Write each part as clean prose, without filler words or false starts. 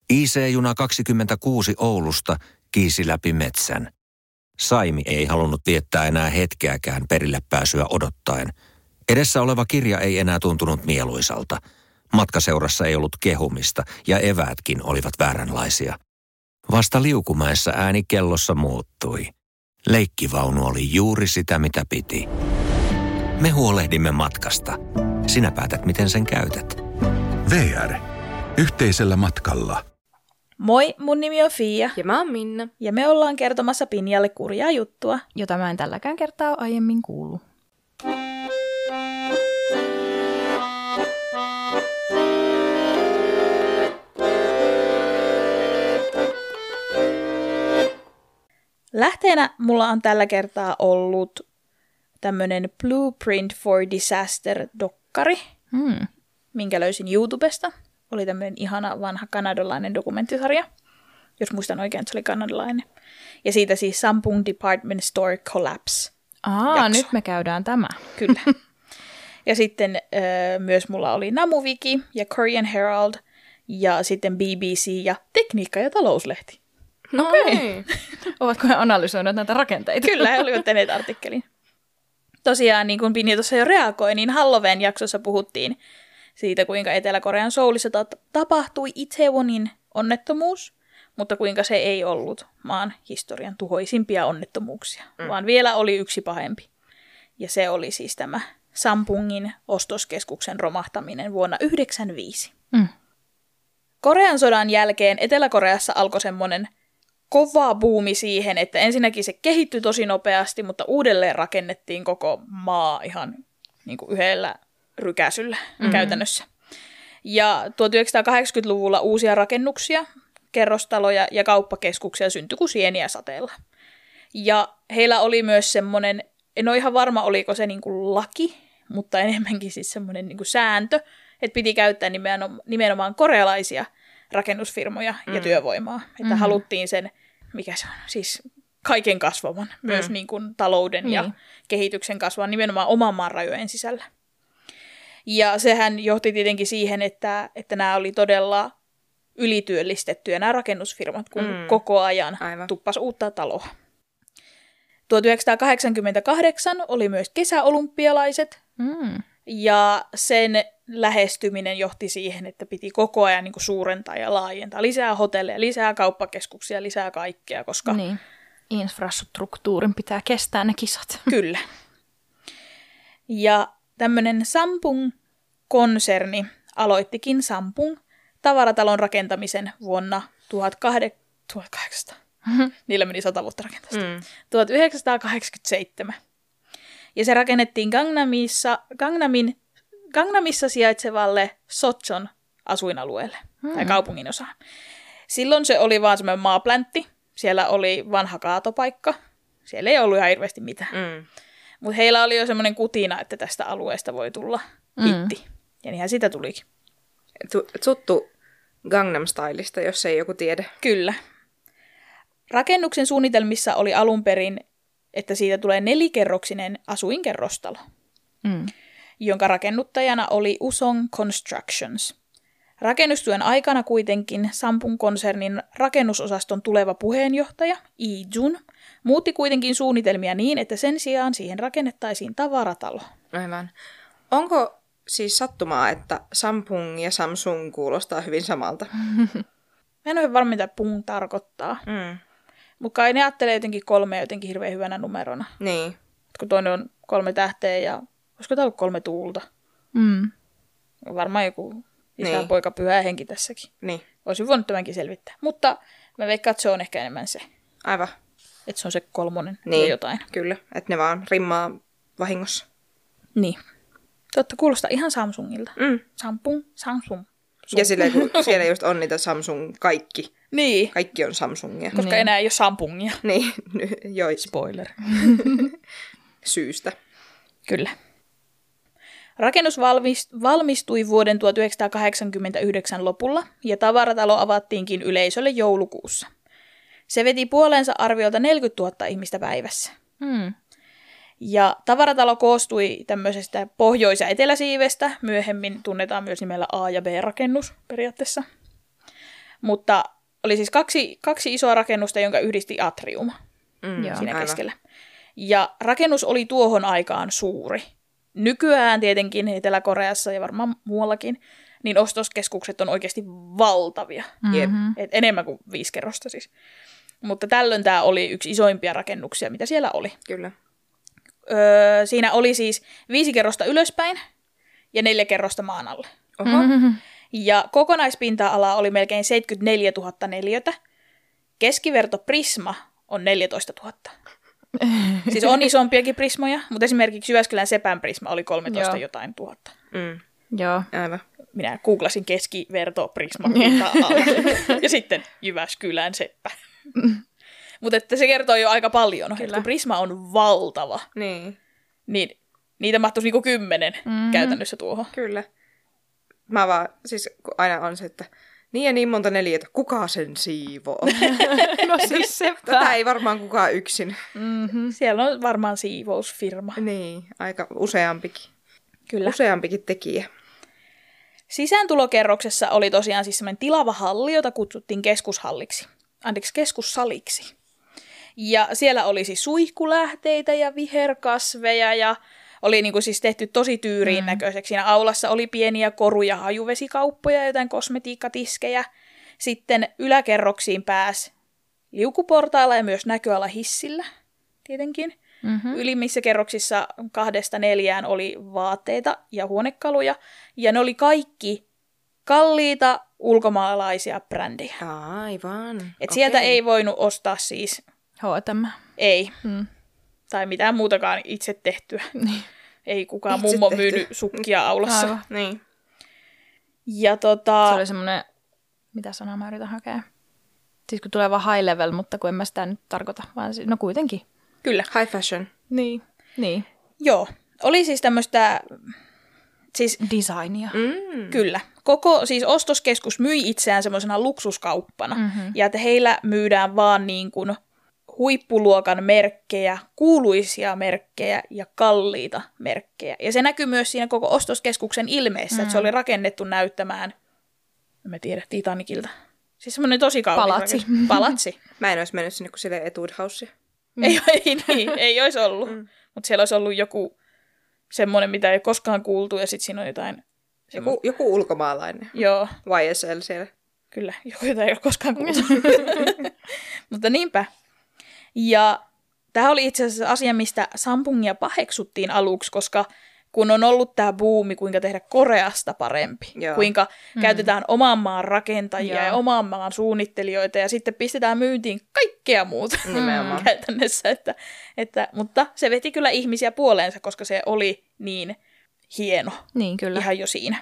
IC-juna 26 Oulusta kiisi läpi metsän. Saimi ei halunnut viettää enää hetkeäkään perille pääsyä odottaen. Edessä oleva kirja ei enää tuntunut mieluisalta. Matkaseurassa ei ollut kehumista ja eväätkin olivat vääränlaisia. Vasta Liukumäessä ääni kellossa muuttui. Leikkivaunu oli juuri sitä, mitä piti. Me huolehdimme matkasta. Sinä päätät, miten sen käytät. VR. Yhteisellä matkalla. Moi, mun nimi on Fia. Ja mä oon Minna. Ja me ollaan kertomassa Pinjalle kurjaa juttua, jota mä en tälläkään kertaa aiemmin kuullut. Lähteenä mulla on tällä kertaa ollut tämmönen Blueprint for Disaster-dokkari, minkä löysin YouTubesta. Oli tämmöinen ihana vanha kanadalainen dokumenttisarja, jos muistan oikein, että se oli kanadalainen. Ja siitä siis Sampung Department Store Collapse jakso. Nyt me käydään tämä. Kyllä. Ja sitten myös mulla oli Namuviki ja Korean Herald ja sitten BBC ja Tekniikka- ja talouslehti. Okei. Ovatko he analysoineet näitä rakenteita? Kyllä, he olivat tehneet artikkelin. Tosiaan, niin kuin Pinja tuossa jo reagoi, niin Halloween jaksossa puhuttiin siitä, kuinka Etelä-Korean Soulissa tapahtui Itaewonin onnettomuus, mutta kuinka se ei ollut maan historian tuhoisimpia onnettomuuksia, vaan vielä oli yksi pahempi. Ja se oli siis tämä Sampungin ostoskeskuksen romahtaminen vuonna 1995. Korean sodan jälkeen Etelä-Koreassa alkoi semmoinen kova buumi siihen, että ensinnäkin se kehittyi tosi nopeasti, mutta uudelleen rakennettiin koko maa ihan niin kuin yhdellä rykäsyllä käytännössä. Ja 1980-luvulla uusia rakennuksia, kerrostaloja ja kauppakeskuksia syntyi kuin sieniä sateella. Ja heillä oli myös semmoinen, en ole ihan varma oliko se niin kuin laki, mutta enemmänkin siis semmoinen niin kuin sääntö, että piti käyttää nimenomaan korealaisia rakennusfirmoja ja työvoimaa. Että haluttiin sen, mikä se on, siis kaiken kasvavan, myös niin kuin talouden ja kehityksen kasvavan nimenomaan oman maan rajojen sisällä. Ja sehän johti tietenkin siihen, että nämä oli todella ylityöllistettyjä nämä rakennusfirmat, kun koko ajan tuppasi uutta taloa. 1988 oli myös kesäolympialaiset, ja sen lähestyminen johti siihen, että piti koko ajan niin kuin suurentaa ja laajentaa. Lisää hotelleja, lisää kauppakeskuksia, lisää kaikkea, koska infrastruktuurin pitää kestää ne kisat. Kyllä. Ja tämmöinen Sampung-konserni aloittikin Sampung tavaratalon rakentamisen vuonna 1800. Niillä meni 100 vuotta rakentamista. 1987. Ja se rakennettiin Gangnamissa sijaitsevalle Sochon asuinalueelle, tai kaupungin osaan. Silloin se oli vaan semmoinen maapläntti. Siellä oli vanha kaatopaikka. Siellä ei ollut ihan hirveästi mitään. Mutta heillä oli jo semmoinen kutina, että tästä alueesta voi tulla hitti. Ja niinhän sitä tulikin. Tuttu Gangnam Styleista, jos ei joku tiedä. Kyllä. Rakennuksen suunnitelmissa oli alun perin, että siitä tulee 4-kerroksinen asuinkerrostalo, jonka rakennuttajana oli Usong Constructions. Rakennustyön aikana kuitenkin Sampung-konsernin rakennusosaston tuleva puheenjohtaja, Lee Jun, muutti kuitenkin suunnitelmia niin, että sen sijaan siihen rakennettaisiin tavaratalo. Aivan. Onko siis sattumaa, että Sampung ja Samsung kuulostaa hyvin samalta? Mä en ole varma, mitä pung tarkoittaa. Mutta kai ne ajattelee jotenkin 3 jotenkin hirveän hyvänä numerona. Niin. Kun toinen on 3 tähteä ja olisiko tämä ollut 3 tuulta? Varmaan joku isä, poika, pyhä henki tässäkin. Niin. Olisin voinut tämänkin selvittää. Mutta mä veikkaan, että se on ehkä enemmän se. Aivan. Että se on se 3 ja jotain. Kyllä. Että ne vaan rimmaa vahingossa. Niin. Totta, kuulostaa ihan Samsungilta. Samsung. Ja siellä just on niitä Samsung kaikki. Niin. Kaikki on Samsungia. Koska enää ei ole Sampungia. Niin, joo. Spoiler. Syystä. Kyllä. Rakennus valmistui vuoden 1989 lopulla ja tavaratalo avattiinkin yleisölle joulukuussa. Se veti puoleensa arviolta 40 000 ihmistä päivässä. Ja tavaratalo koostui tämmöisestä pohjois- ja eteläsiivestä. Myöhemmin tunnetaan myös nimellä A- ja B-rakennus periaatteessa. Mutta oli siis kaksi isoa rakennusta, jonka yhdisti atrium siinä aivan. keskellä. Ja rakennus oli tuohon aikaan suuri. Nykyään tietenkin Etelä-Koreassa ja varmaan muuallakin, niin ostoskeskukset on oikeasti valtavia. Et enemmän kuin 5 kerrosta siis. Mutta tällöin tämä oli yksi isoimpia rakennuksia, mitä siellä oli. Kyllä. Siinä oli siis 5 kerrosta ylöspäin ja 4 kerrosta maan alle. Oho. Ja kokonaispinta-ala oli melkein 74 000 neliötä. Keskiverto prisma on 14 000. Siis on isompiakin prismoja, mutta esimerkiksi Jyväskylän Sepän prisma oli 13 jotain tuhatta. Joo. Aivan. Minä googlasin keskiverto prisma pinta-ala ja sitten Jyväskylän Seppä. Mutta että se kertoo jo aika paljon, että kun prisma on valtava, niin niitä mahtuisi niinku 10 käytännössä tuohon. Kyllä. Mä vaan, siis kun aina on se, että niin ja niin monta neliötä, kuka sen siivoo? No siis sepä. Tätä ei varmaan kukaan yksin. Siellä on varmaan siivousfirma. Niin, aika useampikin. Kyllä. Useampikin tekijä. Sisääntulokerroksessa oli tosiaan siis semmoinen tilava halli, jota kutsuttiin keskussaliksi. Ja siellä oli siis suihkulähteitä ja viherkasveja ja oli niinku siis tehty tosi tyyriin näköiseksi. Siinä aulassa oli pieniä koru- ja hajuvesikauppoja, jotain kosmetiikkatiskejä. Sitten yläkerroksiin pääsi liukuportailla ja myös näköala hissillä, tietenkin. Ylimmissä kerroksissa 2-4 oli vaatteita ja huonekaluja. Ja ne oli kaikki kalliita ulkomaalaisia brändejä. Aivan. Et sieltä ei voinut ostaa siis... H&M. Ei. Tai mitään muutakaan itse tehtyä. Niin. Ei kukaan Itse mummo tehty. myynyt sukkia aulassa. Aivan. Niin. Ja Se oli semmoinen, mitä sanaa mä yritän hakea? Siis kun tulee vaan high level, mutta kun en mä sitä nyt tarkoita, vaan no kuitenkin. Kyllä. High fashion. Niin. Joo. Oli siis tämmöistä... Siis, Designia. kyllä. Koko siis ostoskeskus myi itseään semmoisena luksuskauppana. Ja että heillä myydään vaan niin kuin huippuluokan merkkejä, kuuluisia merkkejä ja kalliita merkkejä. Ja se näkyy myös siinä koko ostoskeskuksen ilmeessä, että se oli rakennettu näyttämään, en mä tiedä, Titanicilta. Siis semmoinen tosi kaunis Palatsi. rakennus. Palatsi. Mä en olisi mennyt sinne, kun siellä ei Etude House. Ei olisi ollut. Mutta siellä olisi ollut joku semmoinen, mitä ei ole koskaan kuultu, ja sitten siinä on jotain... Joku ulkomaalainen. Joo, YSL siellä. kyllä. Joku, jota ei ole koskaan kuultu. Mutta niinpä. Ja tämä oli itse asiassa asia, mistä Sampungia paheksuttiin aluksi, koska kun on ollut tämä buumi, kuinka tehdä Koreasta parempi, kuinka käytetään oman maan rakentajia ja oman maan suunnittelijoita, ja sitten pistetään myyntiin kaikkea muuta käytännössä. Mutta se veti kyllä ihmisiä puoleensa, koska se oli niin hieno Niin, kyllä. ihan jo siinä.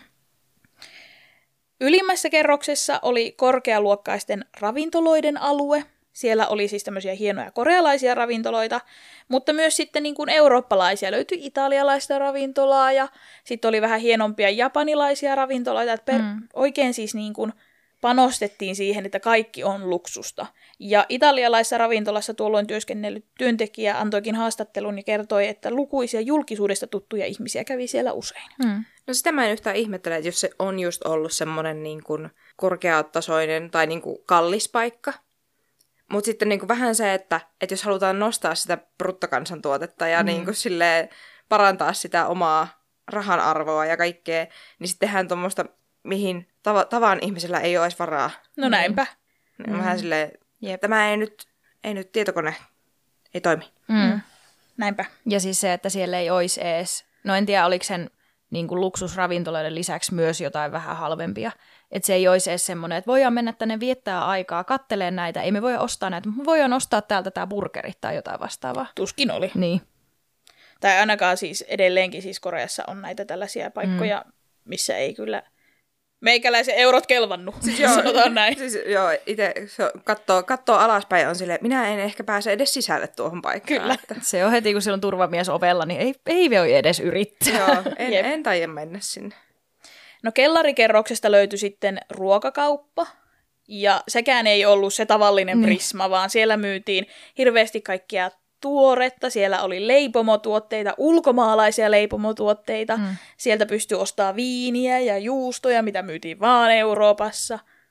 Ylimmässä kerroksessa oli korkealuokkaisten ravintoloiden alue. Siellä oli siis tämmöisiä hienoja korealaisia ravintoloita, mutta myös sitten niin kuin eurooppalaisia. Löytyi italialaista ravintolaa ja sitten oli vähän hienompia japanilaisia ravintoloita. Että oikein siis niin kuin panostettiin siihen, että kaikki on luksusta. Ja italialaisessa ravintolassa tuolloin työskennellyt työntekijä antoikin haastattelun ja kertoi, että lukuisia julkisuudesta tuttuja ihmisiä kävi siellä usein. No sitä mä en yhtään ihmettele, että jos se on just ollut semmoinen niin kuin korkeatasoinen tai niin kuin kallis paikka. Mutta sitten niin kuin vähän se, että jos halutaan nostaa sitä bruttokansantuotetta ja niin kuin silleen parantaa sitä omaa rahan arvoa ja kaikkea, niin sitten tehdään tuommoista, mihin tavan ihmisellä ei ole edes varaa. No näinpä. Vähän silleen, tämä ei nyt tietokone ei toimi. Näinpä. Ja siis se, että siellä ei olisi edes, no en tiedä oliko sen niin kuin luksusravintoloiden lisäksi myös jotain vähän halvempia. Että se ei olisi edes semmoinen, että voidaan mennä tänne viettää aikaa, kattelee näitä, ei me voida ostaa näitä, mutta me voidaan ostaa täältä tämä burgeri tai jotain vastaavaa. Tuskin oli. Niin. Tai ainakaan siis edelleenkin siis Koreassa on näitä tällaisia paikkoja, missä ei kyllä meikäläisen eurot kelvannut, sanotaan näin. Siis joo, itse katsoo alaspäin on silleen, minä en ehkä pääse edes sisälle tuohon paikkaan. Kyllä. Että. Se on heti, kun siellä on turvamies ovella, niin ei voi edes yrittää. Joo, en taida mennä sinne. No kellarikerroksesta löytyi sitten ruokakauppa, ja sekään ei ollut se tavallinen Prisma, vaan siellä myytiin hirveästi kaikkia tuoretta, siellä oli leipomotuotteita, ulkomaalaisia leipomotuotteita, sieltä pystyi ostamaan viiniä ja juustoja, mitä myytiin vaan Euroopassa.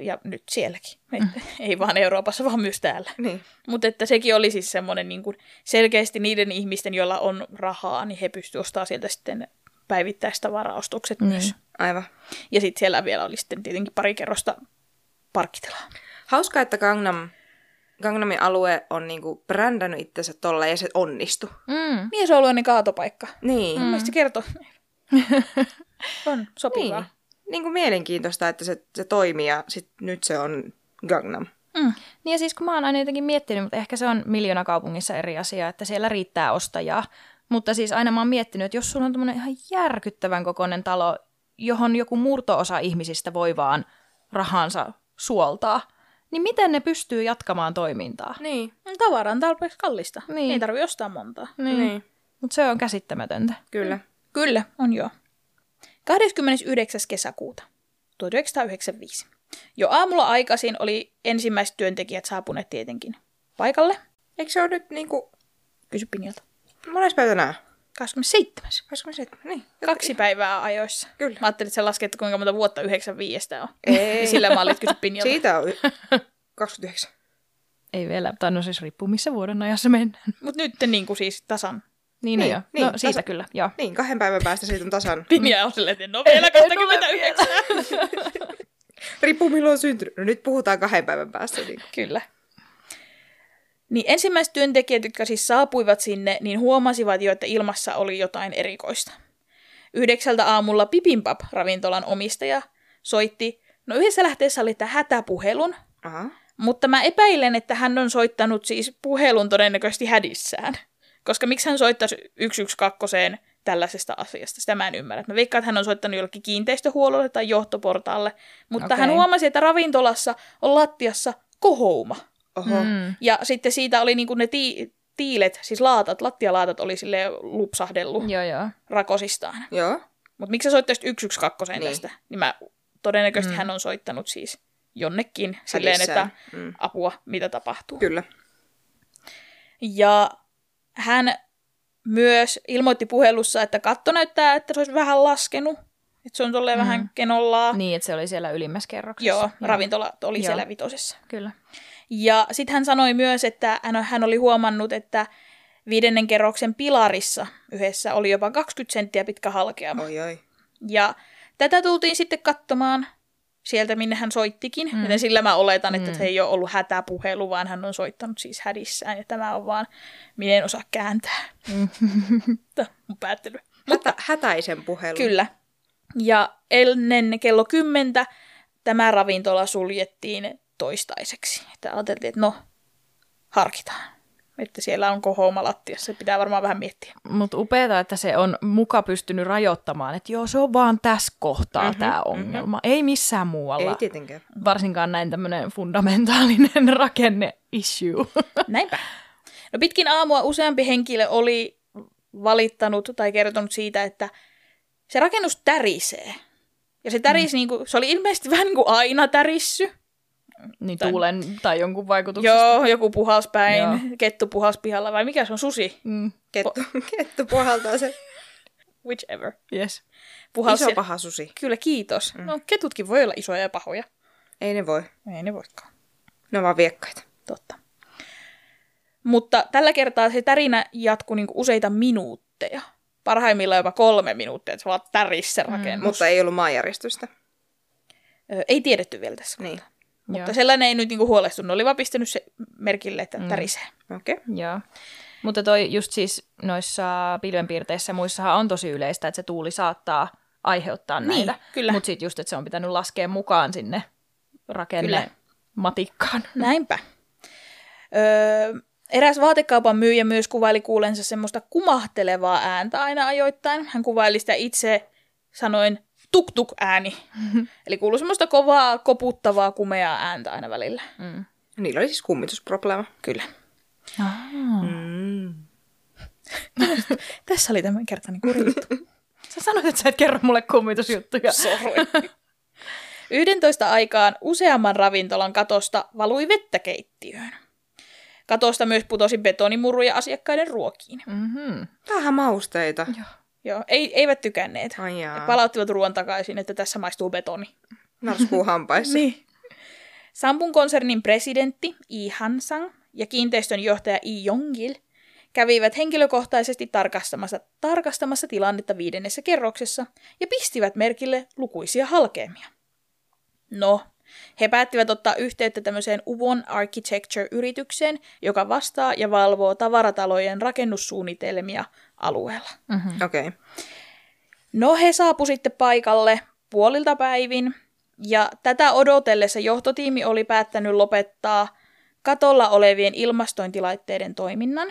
Ja nyt sielläkin. Ei vaan Euroopassa, vaan myös täällä. Niin. Mutta että sekin oli siis semmoinen niin kuin selkeästi niiden ihmisten, joilla on rahaa, niin he pystyvät ostamaan sieltä sitten päivittäistavaraostokset myös. Aivan. Ja sitten siellä vielä oli sitten tietenkin pari kerrosta parkkitilaa. Hauska, että Gangnamin alue on niinku brändännyt itsensä tolla ja se onnistui. Niin se on ollut kaatopaikka. Niin. Mun mielestä se kertoo. On sopivaa. Niin. Niinku mielenkiintoista, että se toimii ja nyt se on Gangnam. Niin ja siis kun mä oon aina jotenkin miettinyt, mutta ehkä se on miljoonakaupungissa eri asia, että siellä riittää ostajaa. Mutta siis aina mä oon miettinyt, että jos sulla on tämmöinen ihan järkyttävän kokoinen talo, johon joku murto-osa ihmisistä voi vaan rahansa suoltaa, niin miten ne pystyy jatkamaan toimintaa? Niin. Tavara on tarpeeksi kallista. Niin. Ei tarvitse ostaa montaa. Niin. Mutta se on käsittämätöntä. Kyllä. Kyllä, on joo. 29. kesäkuuta 1995. Jo aamulla aikaisin oli ensimmäiset työntekijät saapuneet tietenkin paikalle. Eikö se ole nyt niinku... Kysy Pinjalta. Mones päivä tänään? 27. 27, niin. 2 päivää ajoissa. Kyllä. Mä ajattelin, että sä lasket, kuinka monta vuotta 95 on. Ei. Niin sillä mä olin, kysy Pinjalta. Siitä on 29. Ei vielä, tai no siis riippuu missä vuoden ajassa mennään. Mutta nyt niin kuin siis tasan. Niin, Niin, joo. niin, No siitä kyllä, joo. Niin, 2 päivän päästä siitä on tasan. Pinja on silleen, että en ole vielä 29. Riippuu milloin on syntynyt. No nyt puhutaan 2 päivän päästä. Niin. Kyllä. Niin ensimmäiset työntekijät, jotka siis saapuivat sinne, niin huomasivat jo, että ilmassa oli jotain erikoista. 9 aamulla Bibimbap ravintolan omistaja soitti, no yhdessä lähteessä oli tämä hätäpuhelun, Aha. mutta mä epäilen, että hän on soittanut siis puhelun todennäköisesti hädissään. Koska miksi hän soittaisi 112 tällaisesta asiasta, sitä mä en ymmärrä. Mä veikkaan, että hän on soittanut jollekin kiinteistöhuollolle tai johtoportaalle, mutta hän huomasi, että ravintolassa on lattiassa kohouma. Oho. Ja sitten siitä oli niinku ne tiilet, siis lattialaatat oli silleen lupsahdellut Joo. rakosistaan. Joo. Mutta miksi sä soittaisit 112 Niin. tästä? Niin todennäköisesti hän on soittanut siis jonnekin silleen, että apua, mitä tapahtuu. Kyllä. Ja hän myös ilmoitti puhelussa, että katto näyttää, että se olisi vähän laskenut. Että se on tolleen vähän kenollaa. Niin, että se oli siellä ylimmässä kerroksessa. Joo, ravintola oli siellä 5. Kyllä. Ja sitten hän sanoi myös, että hän oli huomannut, että 5. kerroksen pilarissa yhdessä oli jopa 20 senttiä pitkä halkeama. Oi. Ja tätä tultiin sitten katsomaan sieltä, minne hän soittikin. Joten sillä mä oletan, että se ei ole ollut hätäpuhelu, vaan hän on soittanut siis hädissään. Ja tämä on vaan, minä en osaa kääntää. Tämä on mun päättely. Hätäisen puhelun. Kyllä. Ja ennen kello 10 tämä ravintola suljettiin toistaiseksi. Että ajateltiin, että no, harkitaan. Että siellä on kohouma lattiassa. Se pitää varmaan vähän miettiä. Mutta upeata, että se on muka pystynyt rajoittamaan, että joo, se on vaan tässä kohtaa tämä ongelma. Ei missään muualla. Ei tietenkään. Varsinkaan näin tämmöinen fundamentaalinen rakenne-issue. Näinpä. No pitkin aamua useampi henkilö oli valittanut tai kertonut siitä, että se rakennus tärisee. Ja se tärisi, se oli ilmeisesti vähän niin kuin aina tärissy. Niin tuulen tai jonkun vaikutuksesta. Joo, joku puhals päin, Joo. kettu puhals pihalla, vai mikä se on, susi? Kettu puhaltaa se. Whichever. Yes. Puhals Iso paha susi. Kyllä, kiitos. No, ketutkin voi olla isoja ja pahoja. Ei ne voi. Ei ne voikaan. Ne on vaan viekkaita. Totta. Mutta tällä kertaa se tärinä jatkui useita minuutteja. Parhaimmillaan jopa 3 minuuttia, että se vaan tärisi se rakennus. Mutta ei ollut maanjäristystä. Ei tiedetty vielä tässä Niin. kohtaa. Mutta sellainen ei nyt huolestunut. Ne oli vaan pistänyt se merkille, että tärisee. Okei. Joo. Mutta toi just siis noissa pilvenpiirteissä ja muissahan on tosi yleistä, että se tuuli saattaa aiheuttaa Niin, näitä. kyllä. Mutta sitten just, että se on pitänyt laskea mukaan sinne rakennematikkaan. Näinpä. Eräs vaatekaupan myyjä myös kuvaili kuulensa semmoista kumahtelevaa ääntä aina ajoittain. Hän kuvaili sitä itse sanoen tuk-tuk-ääni. Eli kuului semmoista kovaa, koputtavaa, kumeaa ääntä aina välillä. Niillä oli siis kummitusprobleema. Kyllä. Tässä oli tämän kertainen kurittu. Sä sanoit, että sä et kerro mulle kummitusjuttuja. Sorry. 11 aikaan useamman ravintolan katosta valui vettä keittiöön. Katosta myös putosi betonimuruja asiakkaiden ruokiin. Vähän mausteita. Joo, eivät tykänneet. Ai jaa. Palauttivat ruoan takaisin, että tässä maistuu betoni. Narskuu hampaissa. Niin. Sampun konsernin presidentti Lee Hansang ja kiinteistön johtaja Lee Yong-gil kävivät henkilökohtaisesti tarkastamassa tilannetta 5. kerroksessa ja pistivät merkille lukuisia halkeamia. No, he päättivät ottaa yhteyttä tämmöiseen Uvon Architecture-yritykseen, joka vastaa ja valvoo tavaratalojen rakennussuunnitelmia alueella. Okei. Okay. No, he saapu sitten paikalle puolilta päivin, ja tätä odotellessa johtotiimi oli päättänyt lopettaa katolla olevien ilmastointilaitteiden toiminnan.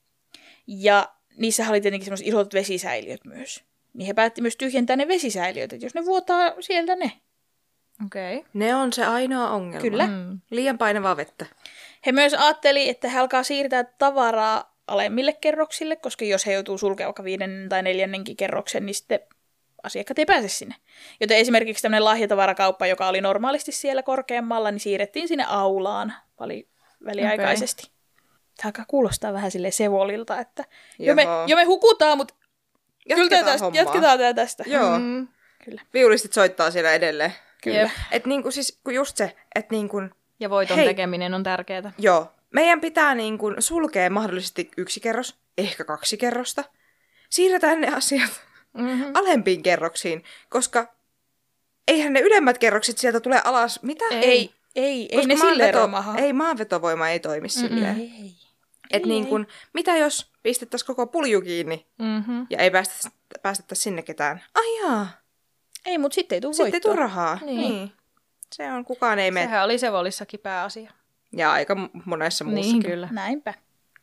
Ja niissä oli tietenkin semmoiset isot vesisäiliöt myös. Niin he päätti myös tyhjentää ne vesisäiliöt, että jos ne vuotaa sieltä ne. Okei. Okay. Ne on se ainoa ongelma. Kyllä. Liian painavaa vettä. He myös ajatteli, että he alkaa siirtää tavaraa alemmille kerroksille, koska jos he joutuu sulkemaan vaikka 5. tai 4. kerroksen, niin sitten asiakkaat ei pääse sinne. Joten esimerkiksi tämmöinen lahjatavarakauppa, joka oli normaalisti siellä korkeammalla, niin siirrettiin sinne aulaan väliaikaisesti. Okay. Tämä alkaa kuulostaa vähän silleen Sevolilta, että jo me hukutaan, mutta jatketaan tämä tästä. Joo. Kyllä. Viulistit soittaa siellä edelleen. Kyllä. Että niinku siis just se, että niinku... Ja voiton tekeminen on tärkeää. Joo. Meidän pitää niinku sulkea mahdollisesti 1 kerros, ehkä 2 kerrosta. Siirretään ne asiat alempiin kerroksiin, koska eihän ne ylemmät kerrokset sieltä tule alas. Mitä? Ei ne silleen romaha. Ei, maanvetovoima ei toimi silleen. Että niin kun, mitä jos pistettäisiin koko pulju kiinni ja ei päästettäisi sinne ketään? Ai jaa. Ei, mutta sitten ei tule voittoa. Sitten ei tule rahaa. Niin. Se on, kukaan ei mene. Sehän oli Sevolissakin pääasia. Ja aika monessa muussakin. Niin, kyllä. Näinpä.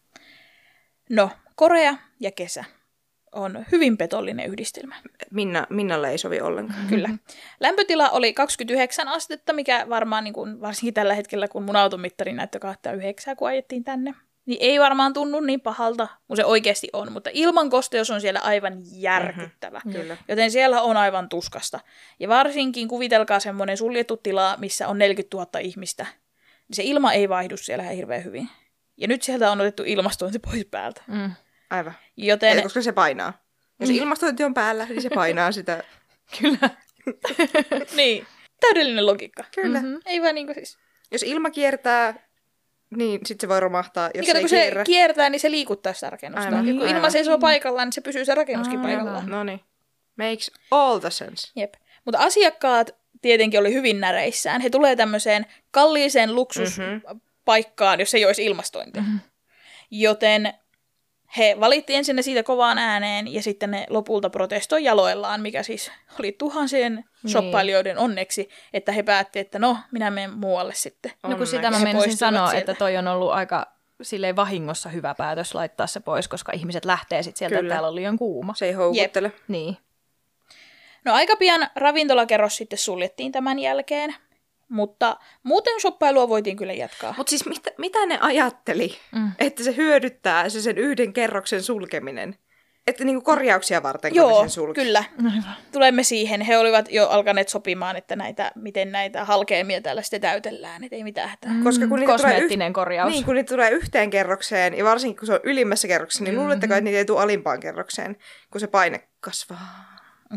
No, Korea ja kesä on hyvin petollinen yhdistelmä. Minnalle ei sovi ollenkaan. Kyllä. Lämpötila oli 29 astetta, mikä varmaan niin kuin, varsinkin tällä hetkellä, kun mun automittari näyttö 29, kun ajettiin tänne, niin ei varmaan tunnu niin pahalta, kun se oikeasti on. Mutta ilman kosteus on siellä aivan järkyttävä. Kyllä. Joten siellä on aivan tuskasta. Ja varsinkin kuvitelkaa semmoinen suljettu tila, missä on 40 000 ihmistä. Niin se ilma ei vaihdu siellä hirveän hyvin. Ja nyt sieltä on otettu ilmastointi pois päältä. Aivan. Joten... Koska se painaa. Jos ilmastointi on päällä, niin se painaa sitä. Kyllä. Niin. Täydellinen logiikka. Kyllä. Ei vaan niinku siis. Jos ilma kiertää, niin sitten se voi romahtaa. Jos kun se kiertää, niin se liikuttaa sitä rakennusta. Aivan. Kun ilma seisoo paikallaan, niin se pysyy se rakennuskin paikallaan. No niin. Makes all the sense. Jep. Mutta asiakkaat tietenkin oli hyvin näreissään. He tulee tämmöiseen kalliiseen luksuspaikkaan, jos ei olisi ilmastointia. Joten he valitti ensin siitä kovaan ääneen ja sitten ne lopulta protestoi jaloillaan, mikä siis oli tuhansien shoppailijoiden onneksi, että he päätti, että no, minä menen muualle sitten. No kun sitä mä menisin sanoa, että toi on ollut aika silleen vahingossa hyvä päätös laittaa se pois, koska ihmiset lähtee sitten sieltä, että täällä on liian kuuma. Se ei houkuttele. Niin. No aika pian ravintolakerros sitten suljettiin tämän jälkeen, mutta muuten shoppailua voitiin kyllä jatkaa. Mutta siis mitä ne ajatteli, että se hyödyttää se sen 1 kerroksen sulkeminen? Että niinku korjauksia varten, kun joo, sen sulki. Kyllä. Tulemme siihen. He olivat jo alkaneet sopimaan, että miten näitä halkeamia täällä sitten täytellään. Että ei mitään hätää. Koska kun kosmeettinen korjaus. Niin, kun niitä tulee 1 kerrokseen, ja varsinkin kun se on ylimmässä kerroksessa, niin luuletteko, että niitä ei tule alimpaan kerrokseen, kun se paine kasvaa?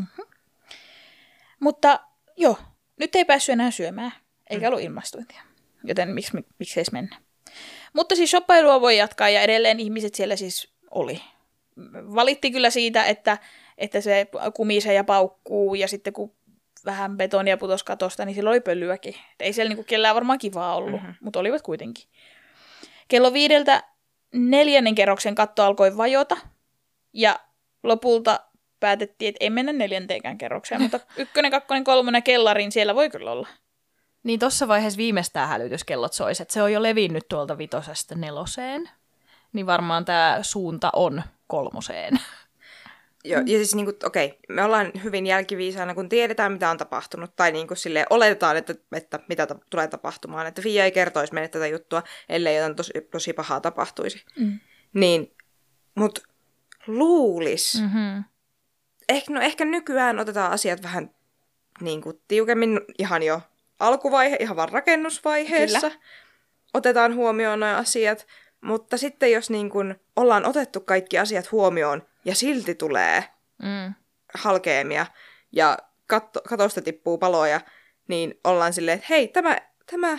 Mutta joo, nyt ei päässyt enää syömään, eikä ollut ilmastointia. Joten miksi edes mennä? Mutta siis shoppailua voi jatkaa, ja edelleen ihmiset siellä siis oli. Valitti kyllä siitä, että se kumisee ja paukkuu, ja sitten kun vähän betonia putosi katosta, niin sillä oli pölyäkin. Ei siellä niinku kellään varmaan kivaa ollut, mutta olivat kuitenkin. Kello 5 4. kerroksen katto alkoi vajota, ja lopulta päätettiin, että ei mennä 4. kerrokseen, mutta 1, 2, 3 kellarin siellä voi kyllä olla. Niin tuossa vaiheessa viimeistään hälytyskellot sois, että se on jo levinnyt tuolta 5. 4. Niin varmaan tämä suunta on 3. Joo, ja siis niinku, okei, me ollaan hyvin jälkiviisaana, kun tiedetään, mitä on tapahtunut, tai niinku silleen oletetaan, että mitä tulee tapahtumaan, että Fia ei kertoisi meille tätä juttua, ellei jotain tosi pahaa tapahtuisi. Niin, mut luulis. Ehkä nykyään otetaan asiat vähän niinku tiukemmin ihan jo ihan vaan rakennusvaiheessa. Kyllä. Otetaan huomioon nuo asiat, mutta sitten jos niin kun ollaan otettu kaikki asiat huomioon ja silti tulee halkeamia ja katosta tippuu paloja, niin ollaan silleen, että hei, tämä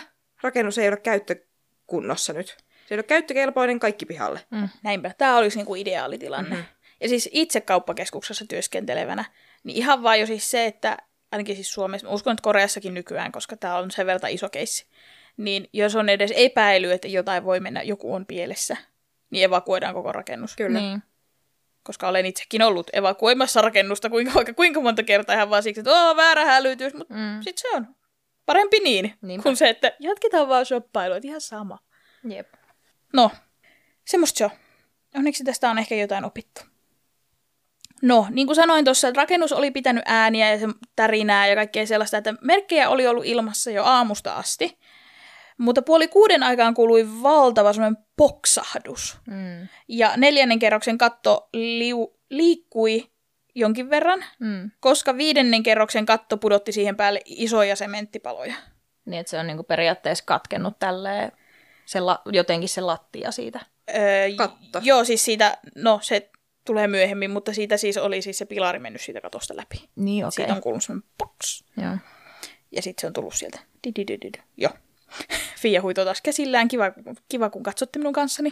rakennus ei ole käyttökunnossa nyt. Se ei ole käyttökelpoinen, kaikki pihalle. Näinpä. Tämä olisi niinku ideaalitilanne. Ja siis itse kauppakeskuksessa työskentelevänä, niin ihan vaan jo siis se, että ainakin siis Suomessa, uskon, että Koreassakin nykyään, koska tämä on sen verran iso keissi, niin jos on edes epäily, että jotain voi mennä, joku on pielessä, niin evakuoidaan koko rakennus. Kyllä. Niin. Koska olen itsekin ollut evakuoimassa rakennusta kuinka monta kertaa ihan vaan siksi, että väärä hälytys, mutta sitten se on parempi niin, kuin se, että jatketaan vaan shoppailua, että ihan sama. Jep. No, semmoista se on. Onneksi tästä on ehkä jotain opittu. No, niin kuin sanoin tuossa, että rakennus oli pitänyt ääniä ja tärinää ja kaikkea sellaista, että merkkejä oli ollut ilmassa jo aamusta asti. Mutta 5:30 aikaan kuului valtava semmoinen poksahdus. Ja 4. kerroksen katto liikkui jonkin verran, koska 5. kerroksen katto pudotti siihen päälle isoja sementtipaloja. Niin, että se on niinku periaatteessa katkennut tälleen jotenkin se lattia siitä. Katto. Joo, siis siitä, no se tulee myöhemmin, mutta siitä siis oli siis se pilari mennyt siitä katosta läpi. Niin, okei. Siitä on kuulunut semmoinen box. Joo. Ja sitten se on tullut sieltä. Joo. Fia huitoo taas käsillään. Kiva, kun katsotte minun kanssani.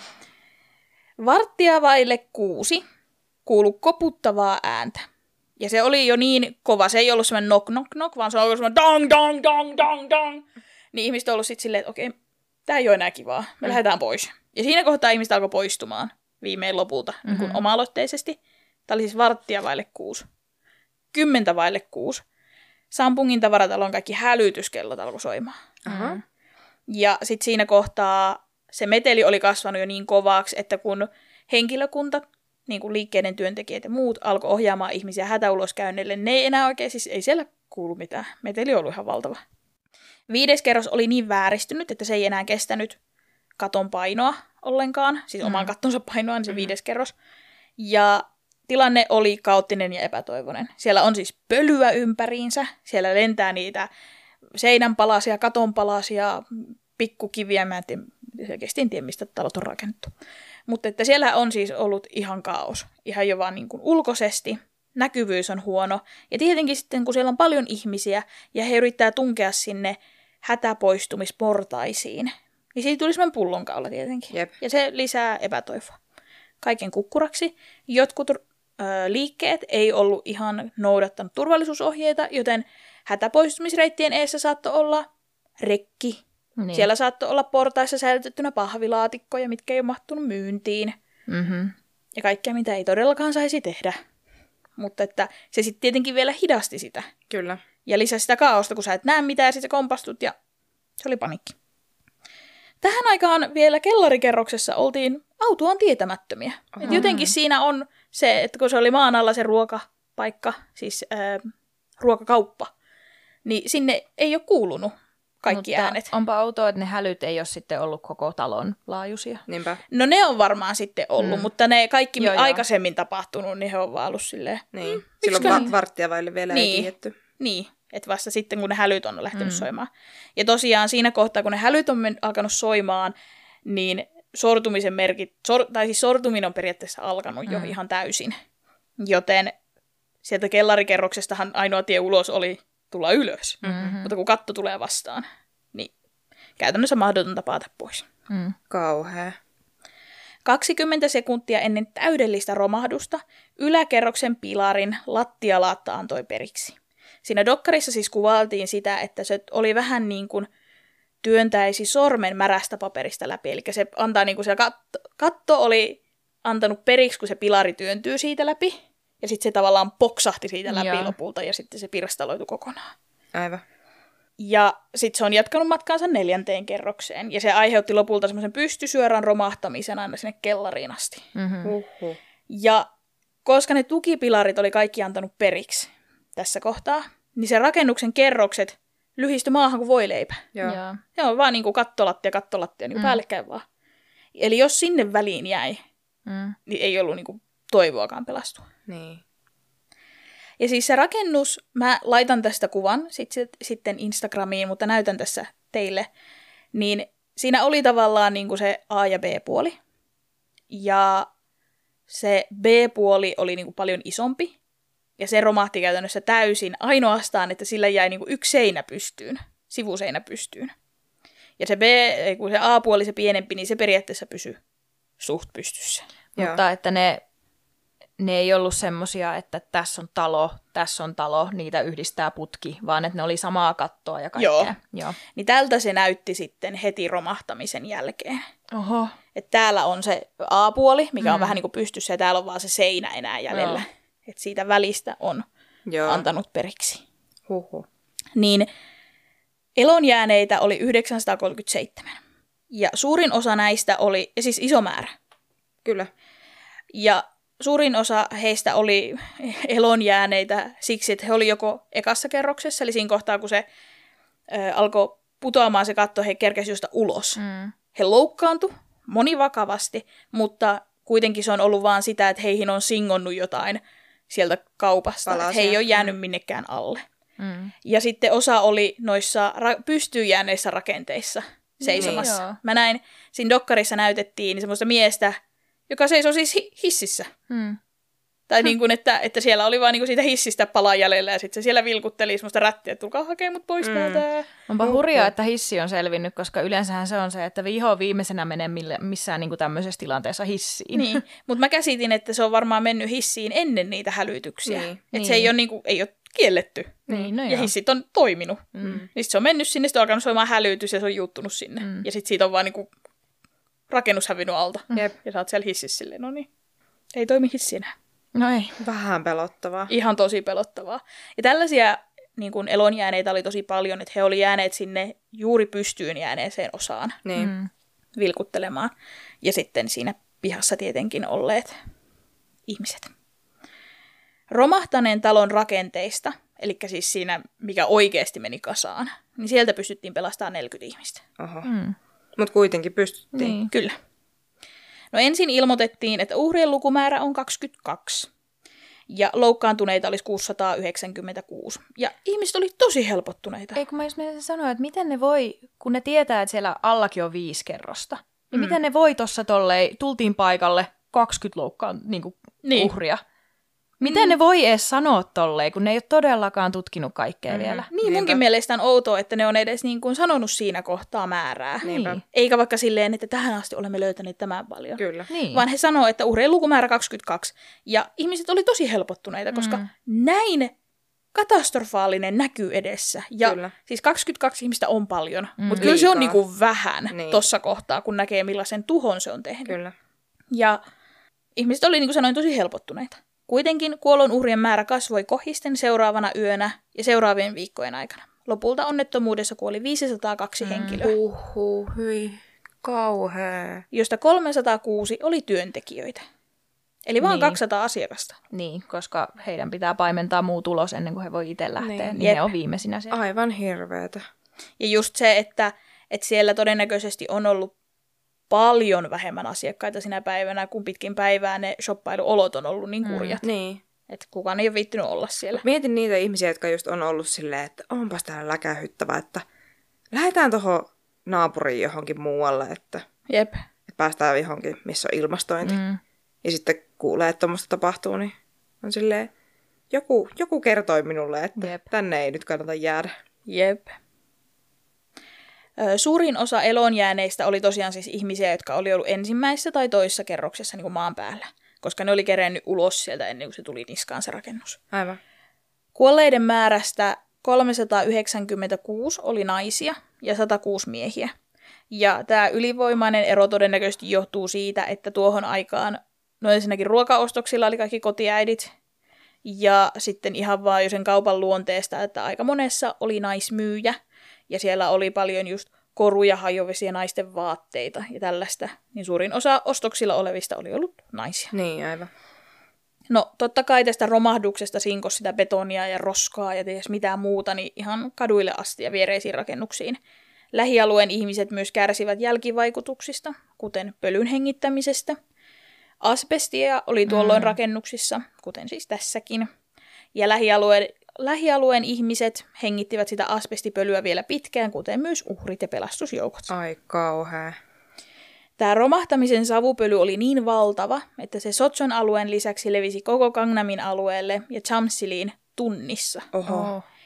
5:15 kuului koputtavaa ääntä. Ja se oli jo niin kova. Se ei ollut semmoinen knock, knock, knock, vaan se oli semmoinen dong, dong, dong, dong, dong. Niin ihmiset on ollut sitten silleen, että okei, tää ei ole enää kivaa. Me lähdetään pois. Ja siinä kohtaa ihmiset alkoi poistumaan viimein lopulta niin kuin oma-aloitteisesti. Tämä oli siis 5:15. 5:10 Sampungin tavaratalon kaikki hälytyskellot alkoi soimaan. Ja sitten siinä kohtaa se meteli oli kasvanut jo niin kovaksi, että kun henkilökunta, niin kuin liikkeiden työntekijät ja muut, alkoi ohjaamaan ihmisiä hätäuloskäynnille, ne ei enää oikein, siis ei siellä kuulu mitään. Meteli on ollut ihan valtava. 5. kerros oli niin vääristynyt, että se ei enää kestänyt katon painoa ollenkaan, siis oman kattonsa painoa, niin se 5. kerros. Ja tilanne oli kaoottinen ja epätoivoinen. Siellä on siis pölyä ympäriinsä, siellä lentää niitä seinänpalasia, katonpalasia, pikkukiviä, mä en tiedä, mistä talot on rakennettu. Mutta että siellä on siis ollut ihan kaos, ihan jo vaan niin kuin ulkoisesti, näkyvyys on huono. Ja tietenkin sitten, kun siellä on paljon ihmisiä ja he yrittää tunkea sinne hätäpoistumisportaisiin, niin siitä tuli semmoinen pullonkaula tietenkin. Jep. Ja se lisää epätoivoa. Kaiken kukkuraksi jotkut liikkeet ei ollut ihan noudattanut turvallisuusohjeita, joten hätäpoistumisreittien eessä saattoi olla rekki. Niin. Siellä saattoi olla portaissa säilytettynä pahvilaatikkoja, mitkä ei ole mahtunut myyntiin. Ja kaikkea, mitä ei todellakaan saisi tehdä. Mutta että se sitten tietenkin vielä hidasti sitä. Kyllä. Ja lisäsi sitä kaaosta, kun sä et näe mitään, ja sitten kompastut, ja se oli panikki. Tähän aikaan vielä kellarikerroksessa oltiin autuaan tietämättömiä. Et jotenkin siinä on se, että kun se oli maan alla se ruokapaikka, siis ruokakauppa, niin sinne ei ole kuulunut kaikki äänet. Onpa outoa, että ne hälyt ei ole sitten ollut koko talon laajuisia. Niinpä. No ne on varmaan sitten ollut, mutta ne kaikki aikaisemmin tapahtunut, niin he on vaan ollut silleen. Niin. Silloin varttia vaille vielä ei tiedetty. Niin, että vasta sitten kun ne hälyt on lähtenyt soimaan. Ja tosiaan siinä kohtaa, kun ne hälyt on alkanut soimaan, niin sortumisen merkit, siis sortuminen on periaatteessa alkanut jo ihan täysin. Joten sieltä kellarikerroksestahan ainoa tie ulos oli tulla ylös. Mutta kun katto tulee vastaan, niin käytännössä mahdotonta paata pois. Kauhea. 20 sekuntia ennen täydellistä romahdusta yläkerroksen pilarin lattialaatta antoi periksi. Siinä dokkarissa siis kuvailtiin sitä, että se oli vähän niin kuin työntäisi sormen märästä paperista läpi. Eli se antaa niin kuin se katto oli antanut periksi, kun se pilari työntyy siitä läpi. Ja sitten se tavallaan poksahti siitä läpi lopulta ja sitten se pirstaloitui kokonaan. Aivan. Ja sitten se on jatkanut matkaansa 4. kerrokseen. Ja se aiheutti lopulta semmoisen pystysyörän romahtamisen aina sinne kellariin asti. Ja koska ne tukipilarit oli kaikki antanut periksi tässä kohtaa, niin se rakennuksen kerrokset lyhistyi maahan kuin voileipä. Se on vaan niin kuin kattolattia niin kuin päällekkäin vaan. Eli jos sinne väliin jäi, niin ei ollut niin kuin toivoakaan pelastua. Niin. Ja siis se rakennus, mä laitan tästä kuvan sitten Instagramiin, mutta näytän tässä teille, niin siinä oli tavallaan niin kuin se A- ja B-puoli. Ja se B-puoli oli niin kuin paljon isompi, ja se romahti käytännössä täysin ainoastaan, että sillä jäi niin kuin yksi seinä pystyyn, sivuseinä pystyyn. Ja se kun se A-puoli, se pienempi, niin se periaatteessa pysyy suht pystyssä. Mutta että ne ei ollut semmosia, että tässä on talo, niitä yhdistää putki, vaan että ne oli samaa kattoa ja kaikkea. Joo. Niin tältä se näytti sitten heti romahtamisen jälkeen. Oho. Että täällä on se A-puoli, mikä on vähän niin kuin pystyssä, ja täällä on vaan se seinä enää jäljellä. Että siitä välistä on antanut periksi. Huhhuh. Niin elonjääneitä oli 937. Ja suurin osa näistä oli, ja siis iso määrä. Kyllä. Ja suurin osa heistä oli elonjääneitä siksi, että he oli joko ekassa kerroksessa, eli siinä kohtaa, kun se alkoi putoamaan se katto, he kerkesi josta ulos. He loukkaantui, moni vakavasti, mutta kuitenkin se on ollut vaan sitä, että heihin on singonnut jotain sieltä kaupasta. Että he ei ole jäänyt minnekään alle. Ja sitten osa oli noissa pystyyn jääneissä rakenteissa seisomassa. Niin, mä näin, siinä dokkarissa näytettiin semmoista miestä, joka seisoi siis hississä. Tai niin kuin, että siellä oli vaan niin kuin siitä hissistä pala jäljellä ja sitten se siellä vilkutteli semmoista rättiä, että tulkaa hakemaan mut pois täältä. Onpa hurjaa, että hissi on selvinnyt, koska yleensähän se on se, että viho viimeisenä menee missään niin kuin tämmöisessä tilanteessa hissiin. Niin, mutta mä käsitin, että se on varmaan mennyt hissiin ennen niitä hälytyksiä. Niin. Että se ei ole, niin kuin, ei ole kielletty. Niin, no ja joo. hissit on toiminut. Niin se on mennyt sinne, sitten on alkanut soimaan hälytys ja se on juuttunut sinne. Ja sitten siitä on vaan niin kuin rakennus hävinnyt alta. Ja sä oot siellä hississä silleen, no niin, ei toimi hissi enää. No ei. Vähän pelottavaa. Ihan tosi pelottavaa. Ja tällaisia niin kuin elonjääneitä oli tosi paljon, että he oli jääneet sinne juuri pystyyn jääneeseen osaan Niin. vilkuttelemaan. Ja sitten siinä pihassa tietenkin olleet ihmiset. Romahtaneen talon rakenteista, eli siis siinä, mikä oikeasti meni kasaan, niin sieltä pystyttiin pelastamaan 40 ihmistä. Oho. Mutta kuitenkin pystyttiin. Niin. Kyllä. No ensin ilmoitettiin, että uhrien lukumäärä on 22. Ja loukkaantuneita olisi 696. Ja ihmiset oli tosi helpottuneita. Ei, kun mä just menisin sanoa, että miten ne voi, kun ne tietää, että siellä allakin on 5 kerrosta, niin miten ne voi tossa tolleen, tultiin paikalle 20 Niin. uhria. Miten ne voi edes sanoa tolleen, kun ne ei ole todellakaan tutkinut kaikkea vielä? Niin, munkin mielestä on outoa, että ne on edes niin kuin sanonut siinä kohtaa määrää. Niinpä. Eikä vaikka silleen, että tähän asti olemme löytäneet tämän paljon. Kyllä. Niin. Vaan he sanoo, että uhrien lukumäärä 22. Ja ihmiset oli tosi helpottuneita, koska näin katastrofaalinen näkyy edessä. Ja Kyllä. siis 22 ihmistä on paljon, mutta kyllä se on niin kuin vähän tuossa kohtaa, kun näkee millaisen tuhon se on tehnyt. Kyllä. Ja ihmiset oli, niin kuin sanoin, tosi helpottuneita. Kuitenkin kuollon uhrien määrä kasvoi kohisten seuraavana yönä ja seuraavien viikkojen aikana. Lopulta onnettomuudessa kuoli 502 henkilöä, Hyi, kauhea. josta 306 oli työntekijöitä. Eli vaan 200 asiakasta. Niin, koska heidän pitää paimentaa muu tulos ennen kuin he voi itse lähteä, niin Jep. he on viimeisinä siellä. Aivan hirveetä. Ja just se, että siellä todennäköisesti on ollut paljon vähemmän asiakkaita sinä päivänä, kun pitkin päivää ne shoppailuolot on ollut niin kurjat. Niin. Että kukaan ei ole viittynyt olla siellä. Mietin niitä ihmisiä, jotka just on ollut silleen, että onpas täällä läkähyttävää, että lähdetään tuohon naapuriin johonkin muualle, että Jep. päästään johonkin, missä on ilmastointi. Ja sitten kuulee, että tuommoista tapahtuu, niin on silleen, joku kertoi minulle, että Jep. tänne ei nyt kannata jäädä. Jep. Suurin osa elonjääneistä oli tosiaan siis ihmisiä, jotka oli ollut ensimmäisessä tai toisessa kerroksessa niin kuin maan päällä, koska ne oli kerennyt ulos sieltä ennen kuin se tuli niskaan se rakennus. Aivan. Kuolleiden määrästä 396 oli naisia ja 106 miehiä. Ja tämä ylivoimainen ero todennäköisesti johtuu siitä, että tuohon aikaan no ensinnäkin ruokaostoksilla oli kaikki kotiäidit. Ja sitten ihan vaan jo sen kaupan luonteesta, että aika monessa oli naismyyjä. Ja siellä oli paljon just koruja, hajovesiä, naisten vaatteita ja tällaista. Niin suurin osa ostoksilla olevista oli ollut naisia. Niin, aivan. No totta kai tästä romahduksesta sinkosi sitä betonia ja roskaa ja ties mitään muuta, niin ihan kaduille asti ja viereisiin rakennuksiin. Lähialueen ihmiset myös kärsivät jälkivaikutuksista, kuten pölyn hengittämisestä. Asbestia oli tuolloin rakennuksissa, kuten siis tässäkin. Ja lähialueen ihmiset hengittivät sitä asbestipölyä vielä pitkään, kuten myös uhrit ja pelastusjoukot. Ai kauhea. Tämä romahtamisen savupöly oli niin valtava, että se Sotson alueen lisäksi levisi koko Gangnamin alueelle ja Chamsiliin tunnissa. Oho.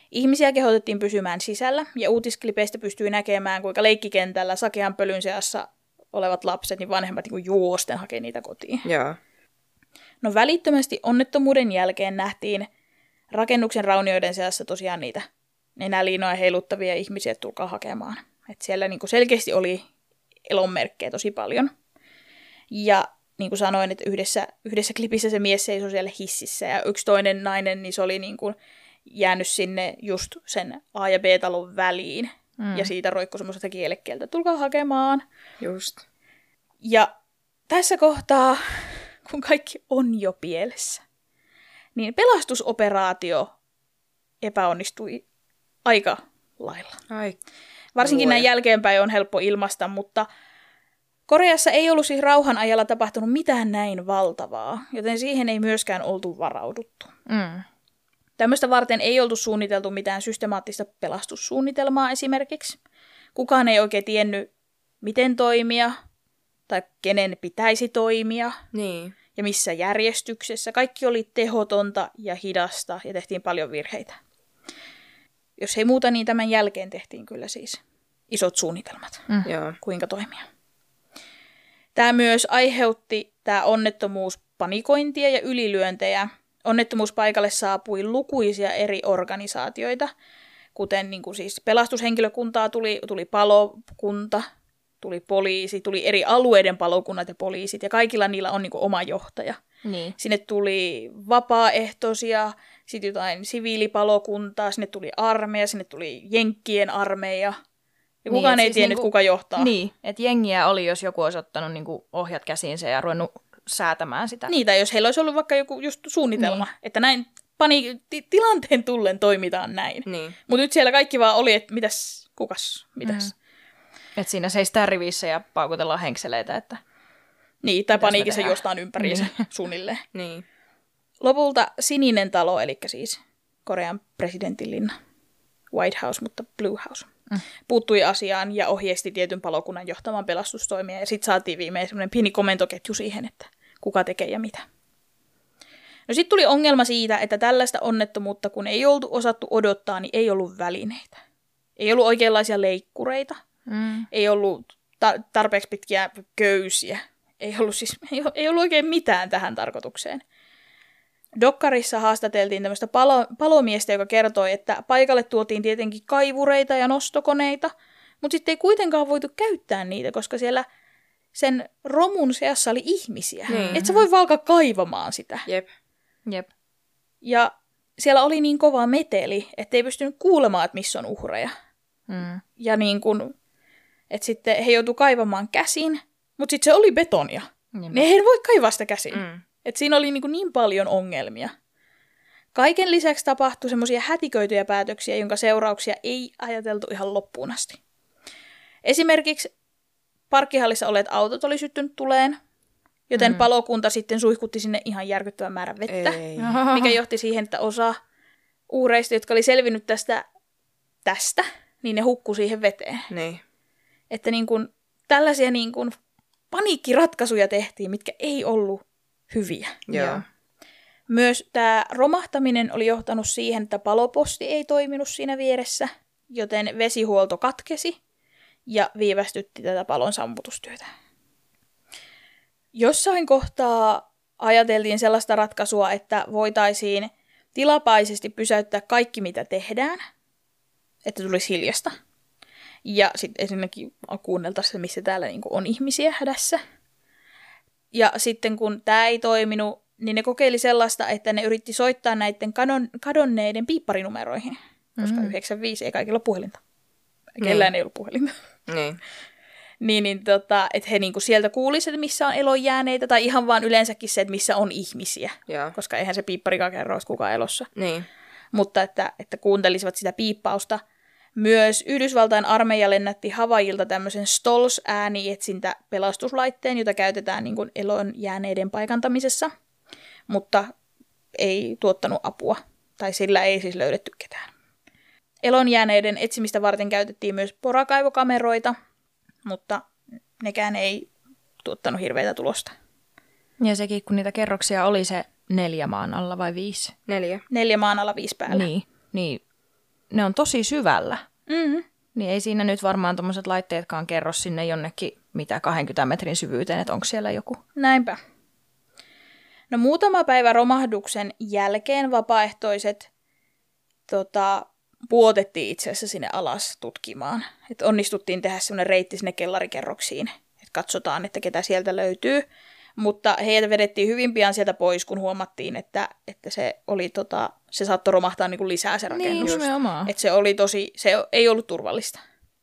Ihmisiä kehotettiin pysymään sisällä, ja uutisklipeistä pystyi näkemään, kuinka leikkikentällä sakean pölyn seassa olevat lapset, niin vanhemmat niin juosten hakee niitä kotiin. Joo. No välittömästi onnettomuuden jälkeen nähtiin rakennuksen raunioiden seassa tosiaan niitä nenäliinoja heiluttavia ihmisiä, että tulkaa hakemaan. Et siellä niin kuin selkeästi oli elonmerkkejä tosi paljon. Ja niin kuin sanoin, että yhdessä klipissä se mies seisoi siellä hississä ja yksi toinen nainen, niin se oli niin kuin jäänyt sinne just sen A- ja B-talon väliin. Ja siitä roikkui semmoista kielekkeeltä, tulkaa hakemaan. Just. Ja tässä kohtaa, kun kaikki on jo pielessä, niin pelastusoperaatio epäonnistui aika lailla. Ai. Varsinkin näin jälkeenpäin on helppo ilmaista, mutta Koreassa ei ollut siis rauhan ajalla tapahtunut mitään näin valtavaa, joten siihen ei myöskään oltu varauduttu. Tämmöistä varten ei oltu suunniteltu mitään systemaattista pelastussuunnitelmaa esimerkiksi. Kukaan ei oikein tiennyt, miten toimia tai kenen pitäisi toimia Niin. ja missä järjestyksessä. Kaikki oli tehotonta ja hidasta ja tehtiin paljon virheitä. Jos ei muuta, niin tämän jälkeen tehtiin kyllä siis isot suunnitelmat, Joo. kuinka toimia. Tämä myös aiheutti tämä onnettomuus panikointia ja ylilyöntejä. Onnettomuuspaikalle saapui lukuisia eri organisaatioita, kuten niin kuin siis pelastushenkilökuntaa tuli palokunta, tuli poliisi, tuli eri alueiden palokunnat ja poliisit, ja kaikilla niillä on niin kuin oma johtaja. Niin. Sinne tuli vapaaehtoisia, sitten jotain siviilipalokuntaa, sinne tuli armeija, sinne tuli jenkkien armeija. Ja kukaan Niin, ei siis tiennyt, niinku, kuka johtaa. Niin, että jengiä oli, jos joku olisi ottanut niinku ohjat käsiinsä ja ruvennut säätämään sitä. Niin, tai jos heillä olisi ollut vaikka joku just suunnitelma, että näin tilanteen tullen toimitaan näin. Niin. Mutta nyt siellä kaikki vaan oli, että mitäs. Että siinä seistään rivissä ja paukutellaan henkseleitä, että Niin, tai Mitäs me paniikissa tehdään? jostain ympäriinsä suunnilleen. Niin. Lopulta Sininen talo, eli siis Korean presidentinlinna, White House, mutta Blue House, puuttui asiaan ja ohjeisti tietyn palokunnan johtamaan pelastustoimia. Ja sitten saatiin viimein semmoinen pieni komentoketju siihen, että kuka tekee ja mitä. No sitten tuli ongelma siitä, että tällaista onnettomuutta, kun ei oltu osattu odottaa, niin ei ollut välineitä. Ei ollut oikeanlaisia leikkureita, ei ollut tarpeeksi pitkiä köysiä, ei ollut oikein mitään tähän tarkoitukseen. Dokkarissa haastateltiin tämmöistä palomiestä, joka kertoi, että paikalle tuotiin tietenkin kaivureita ja nostokoneita, mutta sitten ei kuitenkaan voitu käyttää niitä, koska siellä sen romun seassa oli ihmisiä. Niin. Et sä voi valkaa kaivamaan sitä. Jep. Ja siellä oli niin kova meteli, ettei pystynyt kuulemaan, että missä on uhreja. Ja niin kun, että sitten he joutuivat kaivamaan käsin, mutta sitten se oli betonia. Ne ei voi kaivaa sitä käsin. Että siinä oli niin paljon ongelmia. Kaiken lisäksi tapahtui semmoisia hätiköityjä päätöksiä, jonka seurauksia ei ajateltu ihan loppuun asti. Esimerkiksi parkkihallissa olleet autot oli syttynyt tuleen, joten palokunta sitten suihkutti sinne ihan järkyttävän määrän vettä, mikä johti siihen, että osa uhreista, jotka oli selvinnyt tästä, niin ne hukkui siihen veteen. Niin. Että niin kuin, tällaisia niin kuin paniikkiratkaisuja tehtiin, mitkä ei ollut hyviä. Joo. Myös tämä romahtaminen oli johtanut siihen, että paloposti ei toiminut siinä vieressä, joten vesihuolto katkesi ja viivästytti tätä palon sammutustyötä. Jossain kohtaa ajateltiin sellaista ratkaisua, että voitaisiin tilapäisesti pysäyttää kaikki, mitä tehdään, että tulisi hiljasta. Ja sitten esimerkiksi kuunneltaisiin, missä täällä niinku on ihmisiä hädässä. Ja sitten kun tämä ei toiminut, niin ne kokeili sellaista, että ne yritti soittaa näiden kadonneiden piipparinumeroihin. Koska 95 ei kaikilla ole puhelinta. Kellään ei ollut puhelinta. Niin. Että he niinku sieltä kuulisivat, että missä on elonjääneitä, tai ihan vaan yleensäkin se, että missä on ihmisiä. Joo. Koska eihän se piipparikaan kerro, että kukaan elossa. Niin. Mutta että kuuntelisivat sitä piippausta. Myös Yhdysvaltain armeija lennätti Havaijilta tämmöisen Stolz-äänietsintä pelastuslaitteen, jota käytetään niin kuin elon jääneiden paikantamisessa, mutta ei tuottanut apua, tai sillä ei siis löydetty ketään. Elon jääneiden etsimistä varten käytettiin myös porakaivokameroita, mutta nekään ei tuottanut hirveätä tulosta. Ja sekin, kun niitä kerroksia oli se 4 maan alla vai 5? 4. 4 maan alla 5 päällä. Niin ne on tosi syvällä. Mm-hmm. Niin ei siinä nyt varmaan tommoset laitteetkaan kerro sinne jonnekin 20 metrin syvyyteen, että onko siellä joku. Näinpä. No muutama päivä romahduksen jälkeen vapaaehtoiset puotettiin itse asiassa sinne alas tutkimaan. Että onnistuttiin tehdä semmoinen reitti sinne kellarikerroksiin, että katsotaan, että ketä sieltä löytyy. Mutta heitä vedettiin hyvin pian sieltä pois, kun huomattiin, että se oli se saattoi romahtaa niin kuin lisää se rakennus. Niin, nimenomaan. Että se ei ollut turvallista.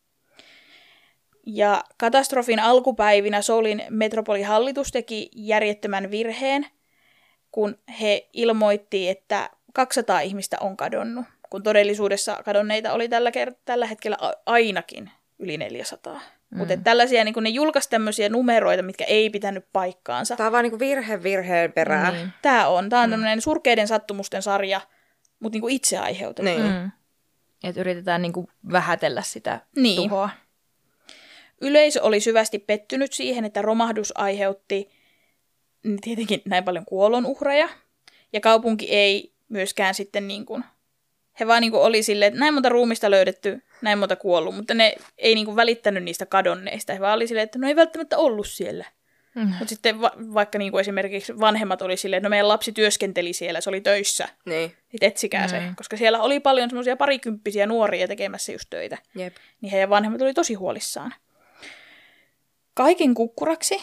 Ja katastrofin alkupäivinä Soulin metropolihallitus teki järjettömän virheen, kun he ilmoitti, että 200 ihmistä on kadonnut, kun todellisuudessa kadonneita oli tällä hetkellä ainakin yli 400. Mutta tällaisia, niin ne julkaisi tämmöisiä numeroita, mitkä ei pitänyt paikkaansa. Tämä on vaan niin virheen perään. Niin. Tämä on tämmöinen surkeiden sattumusten sarja, mutta niin itse aiheutettu. Niin. Että yritetään niin vähätellä sitä tuhoa. Yleisö oli syvästi pettynyt siihen, että romahdus aiheutti tietenkin näin paljon kuolonuhreja. Ja kaupunki ei myöskään sitten he vaan oli silleen, että näin monta ruumista löydetty, näin monta kuollut, mutta ne ei välittänyt niistä kadonneista. He vaan oli silleen, että no ei välttämättä ollut siellä. Mutta sitten vaikka esimerkiksi vanhemmat oli silleen, että no meidän lapsi työskenteli siellä, se oli töissä. Niin. Sitten etsikää se, koska siellä oli paljon semmoisia parikymppisiä nuoria tekemässä just töitä. Jep. Niin heidän vanhemmat oli tosi huolissaan. Kaiken kukkuraksi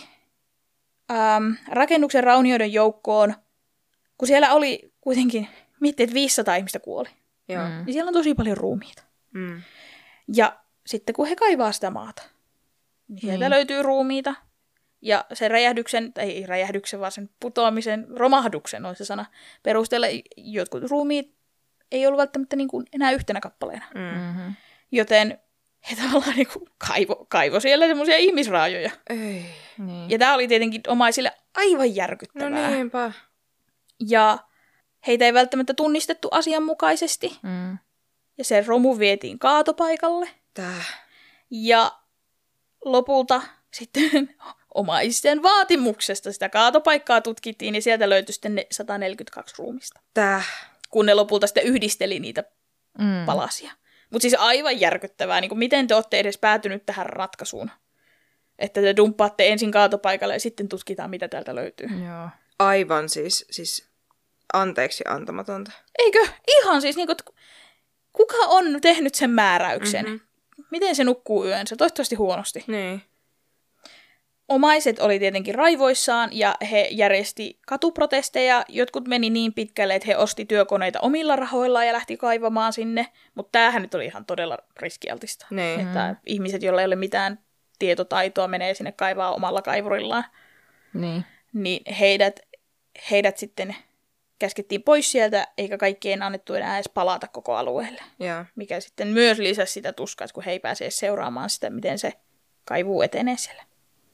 rakennuksen raunioiden joukkoon, kun siellä oli kuitenkin, miettii, että 500 ihmistä kuoli. Joo. Niin siellä on tosi paljon ruumiita. Mm. Ja sitten kun he kaivaa sitä maata, niin sieltä löytyy ruumiita. Ja se vaan sen putoamisen, romahduksen on se sana, perusteella jotkut ruumiit ei ollut välttämättä enää yhtenä kappaleena. Mm-hmm. Joten he tavallaan kaivo siellä semmoisia ihmisraajoja. Ei. Niin. Ja tämä oli tietenkin omaisille aivan järkyttävää. No niinpä. Ja heitä ei välttämättä tunnistettu asianmukaisesti. Mm. Ja se romu vietiin kaatopaikalle. Ja lopulta sitten omaisten vaatimuksesta sitä kaatopaikkaa tutkittiin, ja sieltä löytyi sitten 142 ruumista. Kun ne lopulta sitten yhdisteli niitä palasia. Mutta siis aivan järkyttävää, miten te olette edes päätynyt tähän ratkaisuun. Että te dumppaatte ensin kaatopaikalle ja sitten tutkitaan, mitä täältä löytyy. Joo. Aivan siis anteeksi antamatonta. Eikö? Ihan siis, kuka on tehnyt sen määräyksen? Mm-hmm. Miten se nukkuu yönsä? Toivottavasti huonosti. Niin. Omaiset oli tietenkin raivoissaan ja he järjesti katuprotesteja. Jotkut meni niin pitkälle, että he osti työkoneita omilla rahoillaan ja lähti kaivamaan sinne. Mutta tämähän nyt oli ihan todella riskialtista. Niin. Että ihmiset, joilla ei ole mitään tietotaitoa, menee sinne kaivaa omalla kaivurillaan. Niin heidät sitten käskettiin pois sieltä, eikä kaikkien annettu enää edes palata koko alueelle. Ja. Mikä sitten myös lisäsi sitä tuskaa, kun he ei pääse edes seuraamaan sitä, miten se kaivuu etenee siellä.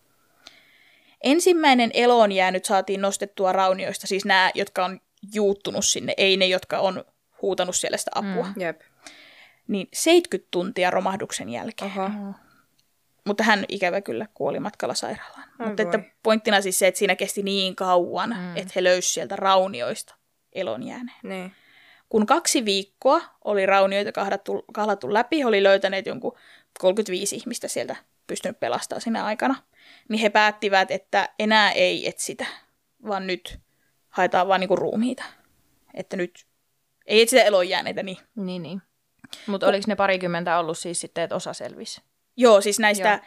Ensimmäinen eloon jäänyt saatiin nostettua raunioista, siis nämä, jotka on juuttunut sinne, ei ne, jotka on huutanut siellä sitä apua. Jep. Niin 70 tuntia romahduksen jälkeen. Aha. Mutta hän ikävä kyllä kuoli matkalla sairaalaan. Mutta että pointtina siis se, että siinä kesti niin kauan, että he löysivät sieltä raunioista elon jääneen. Niin. Kun 2 viikkoa oli raunioita kahlattu läpi, he oli löytäneet jonkun 35 ihmistä sieltä pystynyt pelastamaan siinä aikana, niin he päättivät, että enää ei etsitä, vaan nyt haetaan vaan ruumiita. Että nyt ei etsitä elonjääneitä. Niin. Mutta oliko ne parikymmentä ollut siis sitten, että osa selvisi? Joo, siis näistä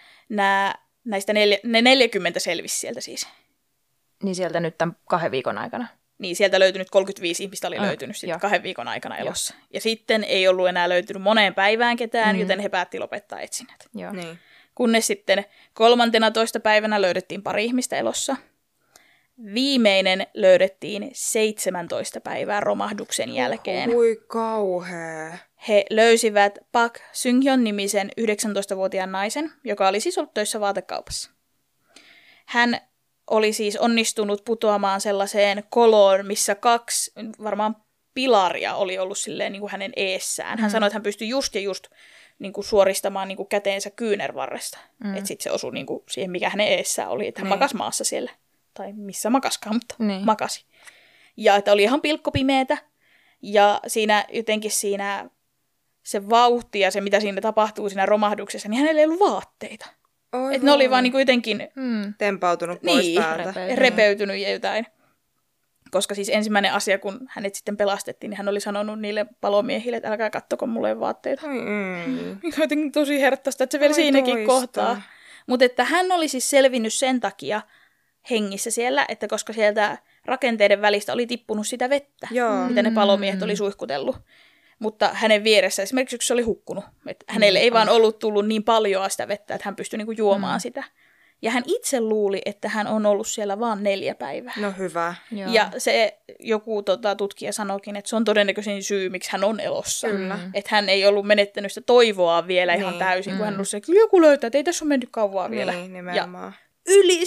40 selvisi sieltä siis. Niin sieltä nyt tämän 2 viikon aikana? Niin, sieltä löytynyt 35 ihmistä oli löytynyt sitten 2 viikon aikana elossa. Ja sitten ei ollut enää löytynyt moneen päivään ketään, joten he päätti lopettaa etsinnät. Joo. Niin. Kunnes sitten 13. päivänä löydettiin 2 ihmistä elossa. Viimeinen löydettiin 17 päivää romahduksen jälkeen. Ui kauhea. He löysivät Pak Synghyun-nimisen 19-vuotiaan naisen, joka oli siis ollut töissä vaatekaupassa. Hän oli siis onnistunut putoamaan sellaiseen koloon, missä 2 varmaan pilaria oli ollut silleen hänen eessään. Hän sanoi, että hän pystyi just suoristamaan käteensä kyynärvarresta. Että sitten se osui siihen, mikä hänen eessään oli. Että hän makasi maassa siellä. Tai missä makaskaan, mutta makasi. Ja että oli ihan pilkkopimeetä. Ja siinä se vauhti ja se, mitä siinä tapahtuu siinä romahduksessa, niin hänellä ei ollut vaatteita. Oi Että ne oli vaan niin kuin jotenkin tempautunut pois päältä. repeytynyt ja jotain. Koska siis ensimmäinen asia, kun hänet sitten pelastettiin, niin hän oli sanonut niille palomiehille, että älkää kattoko mulle vaatteita. Jotenkin tosi herttaista, että se vielä siinäkin kohtaa. Mutta että hän oli siis selvinnyt sen takia hengissä siellä, että koska sieltä rakenteiden välistä oli tippunut sitä vettä, mitä ne palomiehet oli suihkutellut. Mutta hänen vieressä esimerkiksi yksi oli hukkunut. Että hänelle ei vaan ollut tullut niin paljon sitä vettä, että hän pystyi niinku juomaan sitä. Ja hän itse luuli, että hän on ollut siellä vaan 4 päivää. No hyvä. Joo. Ja se joku tutkija sanoikin, että se on todennäköisin syy, miksi hän on elossa. Kyllä. Että hän ei ollut menettänyt sitä toivoa vielä ihan täysin, kun hän on se, kyllä joku löytää, että ei tässä ole mennyt kauaa vielä. Niin, nimenomaan. Ja yli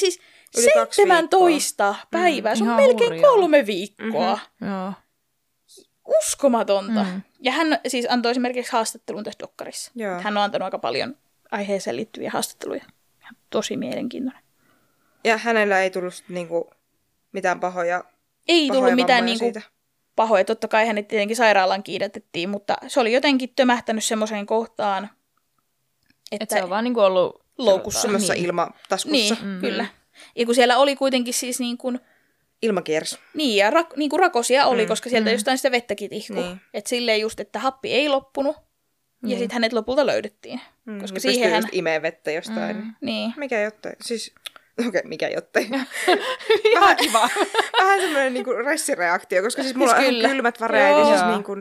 17 päivää, se on melkein hurjaa. 3 viikkoa. Joo. Uskomatonta. Ja hän siis antoi esimerkiksi haastattelun tässä dokkarissa. Hän on antanut aika paljon aiheeseen liittyviä haastatteluja. Tosi mielenkiintoinen. Ja hänellä ei tullut niinku mitään pahoja ei tullut mitään niinku pahoja. Totta kai hänet tietenkin sairaalaan kiidätettiin, mutta se oli jotenkin tömähtänyt semmoiseen kohtaan, että se on vaan niinku ollut loukussa. Semmoisessa ilmataskussa. Niin, kyllä. Ja kun siellä oli kuitenkin siis niin kuin ilmakierros. Niin, ja niinku rakosia oli, koska sieltä jostain sitä vettäkin tihkui. Niin. Että silleen just, että happi ei loppunut, ja sitten hänet lopulta löydettiin. Koska siihen hän just imee vettä jostain. Niin. Mikä jottei? Siis, mikä jottei? Ihan kiva. Vähän semmoinen niinku ressireaktio, koska siis mulla on ihan kylmät väreet, ja siis niinku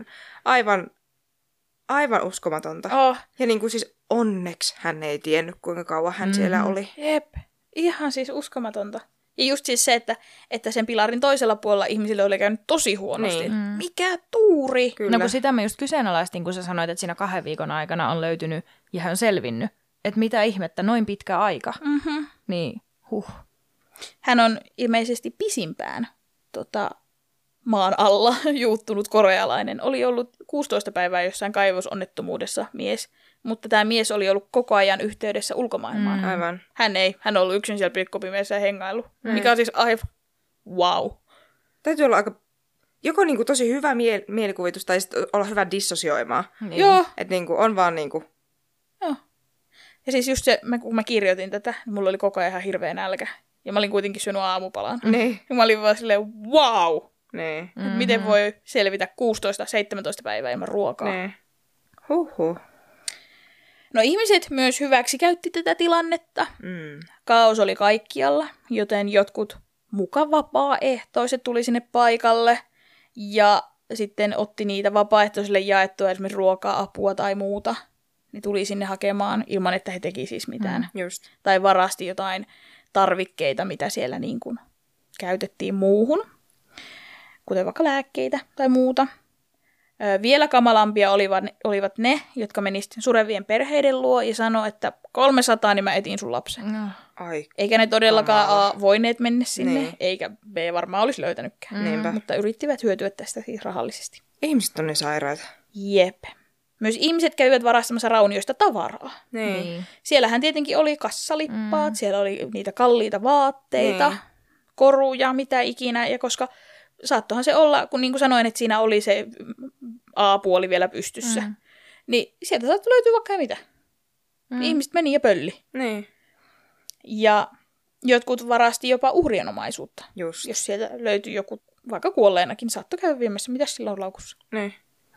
aivan uskomatonta. Ja niinku siis onneksi hän ei tiennyt, kuinka kauan hän siellä oli. Jep, ihan siis uskomatonta. Ja just siis se, että sen pilarin toisella puolella ihmisille oli käynyt tosi huonosti. Niin. Mikä tuuri! Kyllä. No kun sitä mä just kyseenalaistin, kun sä sanoit, että siinä 2 viikon aikana on löytynyt ja hän on selvinnyt. Että mitä ihmettä, noin pitkä aika. Niin, Hän on ilmeisesti pisimpään maan alla juuttunut korealainen. Oli ollut 16 päivää jossain kaivosonnettomuudessa mies. Mutta tämä mies oli ollut koko ajan yhteydessä ulkomaailmaan. Aivan. Hän on ollut yksin siellä pilkkopimeessä ja hengailu. Mikä on siis aivan wow. Täytyy olla aika joko niinku tosi hyvä mielikuvitus tai sitten olla hyvä dissosioimaan. Niin. Joo. Että niinku on vaan niinku. Joo. Ja siis just se, kun mä kirjoitin tätä, niin mulla oli koko ajan ihan hirveä nälkä. Ja mä olin kuitenkin syönyt aamupalan. Niin. Ja mä olin vaan silleen wow. Niin. Miten voi selvitä 16-17 päivää ilman ruokaa. Niin. Huhhuh. No ihmiset myös hyväksi käytti tätä tilannetta. Kaos oli kaikkialla, joten jotkut muka vapaaehtoiset tuli sinne paikalle ja sitten otti niitä vapaaehtoisille jaettua esimerkiksi ruokaa, apua tai muuta. Niin tuli sinne hakemaan ilman, että he teki siis mitään. Just. Tai varasti jotain tarvikkeita, mitä siellä niin kuin käytettiin muuhun, kuten vaikka lääkkeitä tai muuta. Vielä kamalampia olivat ne, jotka meni sitten surevien perheiden luo ja sanoi, että 300 niin mä etin sun lapsen. Ai. Eikä ne todellakaan A voineet mennä sinne, eikä B varmaan olisi löytänytkään. Mutta yrittivät hyötyä tästä siis rahallisesti. Ihmiset on ne sairaita. Jep. Myös ihmiset kävivät varastamassa raunioista tavaraa. Niin. Siellähän tietenkin oli kassalippaat, siellä oli niitä kalliita vaatteita, koruja, mitä ikinä. Ja koska saattohan se olla, kun niin kuin sanoin, että siinä oli se A-puoli vielä pystyssä, niin sieltä saattoi löytyä vaikka mitä. Ihmiset meni ja pölli. Niin. Ja jotkut varasti jopa uhrien omaisuutta. Just. Jos sieltä löytyi joku, vaikka kuolleenakin, saattoi käydä viemässä. Mitäs sillä on laukussa? Niin.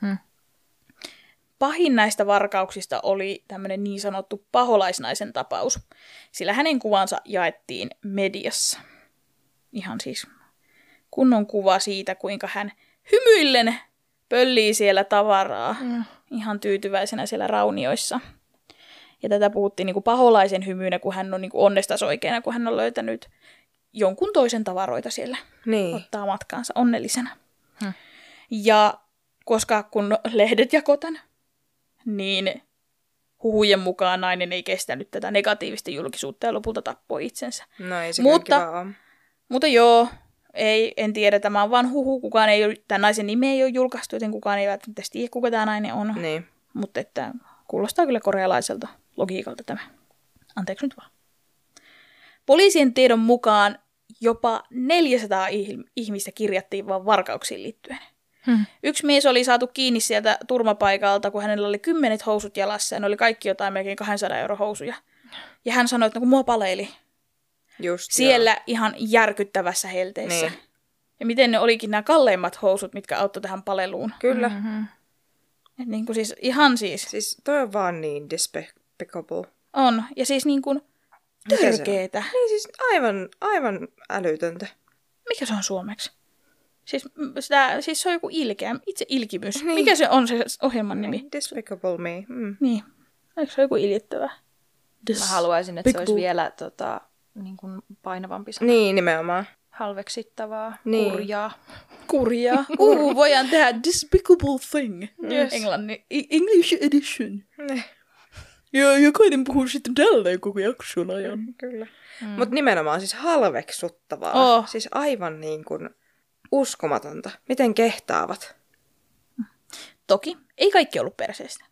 Pahin näistä varkauksista oli tämmöinen niin sanottu paholaisnaisen tapaus, sillä hänen kuvansa jaettiin mediassa. Ihan siis kunnon kuva siitä, kuinka hän hymyillen pöllii siellä tavaraa, ihan tyytyväisenä siellä raunioissa. Ja tätä puhuttiin niin kuin paholaisen hymyynä, kun hän on niin kuin onnestasoikeena, kun hän on löytänyt jonkun toisen tavaroita siellä. Niin. Ottaa matkaansa onnellisena. Ja koska kun lehdet jakotan, niin huhujen mukaan nainen ei kestänyt tätä negatiivista julkisuutta ja lopulta tappoi itsensä. No ei se mutta, ole. Mutta joo, en tiedä, tämä on vaan huhu. Tämän naisen nimi ei ole julkaistu, joten kukaan ei välttämättä tiedä, kuka tämä nainen on. Niin. Mutta että kuulostaa kyllä korealaiselta logiikalta tämä. Anteeksi nyt vaan. Poliisien tiedon mukaan jopa 400 ihmistä kirjattiin vaan varkauksiin liittyen. Yksi mies oli saatu kiinni sieltä turmapaikalta, kun hänellä oli 10 housut jalassa ja ne oli kaikki jotain melkein 200 € housuja. Ja hän sanoi, että no, kun mua paleili. Just, Siellä joo. ihan järkyttävässä helteessä. Niin. Ja miten ne olikin nämä kalleimmat housut, mitkä auttoi tähän paleluun. Kyllä. Et niin kuin siis ihan siis. Siis toi on vaan niin despicable. On. Ja siis niin kuin Mikä se on? törkeetä. Niin siis aivan älytöntä. Mikä se on suomeksi? Siis se on joku ilkeä, itse ilkimys. Niin. Mikä se on se ohjelman nimi? Despicable me. Niin. Eikö se ole joku iljettävä? Mä haluaisin, että se olisi vielä niin kuin painavampi sana. Niin, nimenomaan. Halveksittavaa, Niin. kurjaa. Kurjaa. Voidaan tehdä despicable thing. Yes. English edition. Ne. Ja jokainen puhuu sitten tälleen koko jakson ajan. Kyllä. Mutta nimenomaan siis halveksuttavaa. Oh. Siis aivan niin kuin uskomatonta. Miten kehtaavat? Toki, ei kaikki ollut perseestä.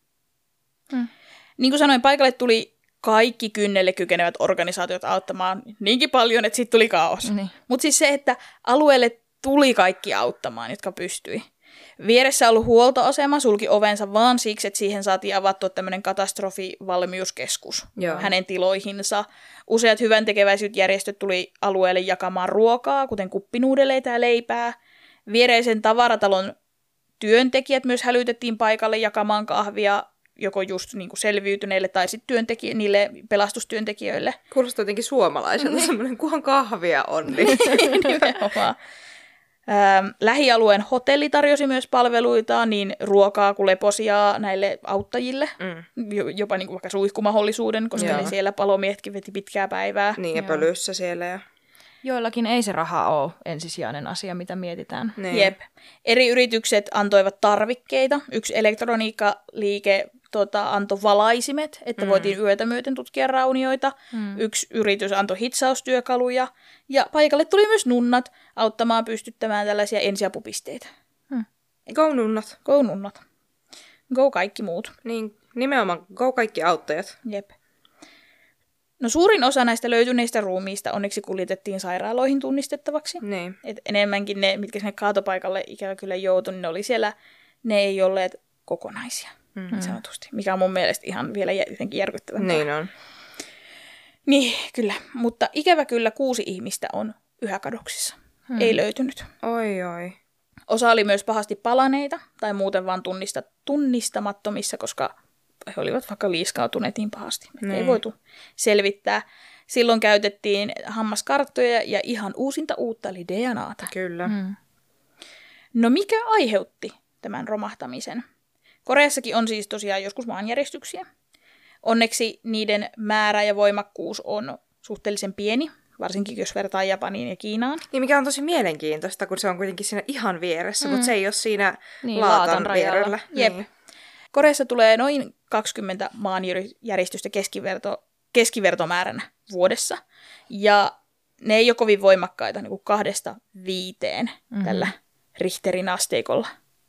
Niin kuin sanoin, paikalle tuli kaikki kynnelle kykenevät organisaatiot auttamaan niinkin paljon, että sitten tuli kaos. Niin. Mutta siis se, että alueelle tuli kaikki auttamaan, jotka pystyi. Vieressä ollut huoltoasema sulki ovensa vaan siksi, että siihen saatiin avattua tämmöinen katastrofivalmiuskeskus Joo. hänen tiloihinsa. Useat hyväntekeväisyysjärjestöt tuli alueelle jakamaan ruokaa, kuten kuppinuudeleita ja leipää. Viereisen tavaratalon työntekijät myös hälytettiin paikalle jakamaan kahvia, joko just niin kuin selviytyneille tai sitten niille pelastustyöntekijöille. Kuulostaa jotenkin suomalaiselta semmoinen, kunhan kahvia on. Niin. Nimenomaan. Lähialueen hotelli tarjosi myös palveluita, niin ruokaa kuin leposia näille auttajille. Jopa niin kuin vaikka suihkumahdollisuuden, koska ne siellä palomiehetkin veti pitkää päivää. Niin, ja pölyssä siellä. Ja... Joillakin ei se raha ole ensisijainen asia, mitä mietitään. Niin. Jep. Eri yritykset antoivat tarvikkeita. Yksi elektroniikkaliike antoi valaisimet, että voitiin yötä myöten tutkia raunioita. Yksi yritys antoi hitsaustyökaluja. Ja paikalle tuli myös nunnat auttamaan pystyttämään tällaisia ensiapupisteitä. Go nunnat. Go nunnat. Go kaikki muut. Niin, nimenomaan go kaikki auttajat. Jep. No suurin osa näistä löytyneistä ruumiista onneksi kuljetettiin sairaaloihin tunnistettavaksi. Niin. Et enemmänkin ne, mitkä sinne kaatopaikalle ikävä kyllä joutui, ne oli siellä, ne ei olleet kokonaisia, sanotusti. Mikä on mun mielestä ihan vielä jotenkin järkyttävämpää. Niin on. Niin, kyllä. Mutta ikävä kyllä 6 ihmistä on yhä kadoksissa. Ei löytynyt. Oi. Osa oli myös pahasti palaneita tai muuten vaan tunnistamattomissa, koska he olivat vaikka liiskautuneet niin pahasti, että ei voitu selvittää. Silloin käytettiin hammaskarttoja ja ihan uutta eli DNAta. Kyllä. No mikä aiheutti tämän romahtamisen? Koreassakin on siis tosiaan joskus maanjäristyksiä. Onneksi niiden määrä ja voimakkuus on suhteellisen pieni, varsinkin jos vertaa Japaniin ja Kiinaan. Niin, mikä on tosi mielenkiintoista, kun se on kuitenkin siinä ihan vieressä, mutta se ei ole siinä laatan vierellä. Jep. Niin. Koreassa tulee noin 20 maanjäristystä keskivertomääränä vuodessa. Ja ne ei ole kovin voimakkaita, niin kuin 2-5 tällä Richterin asteikolla.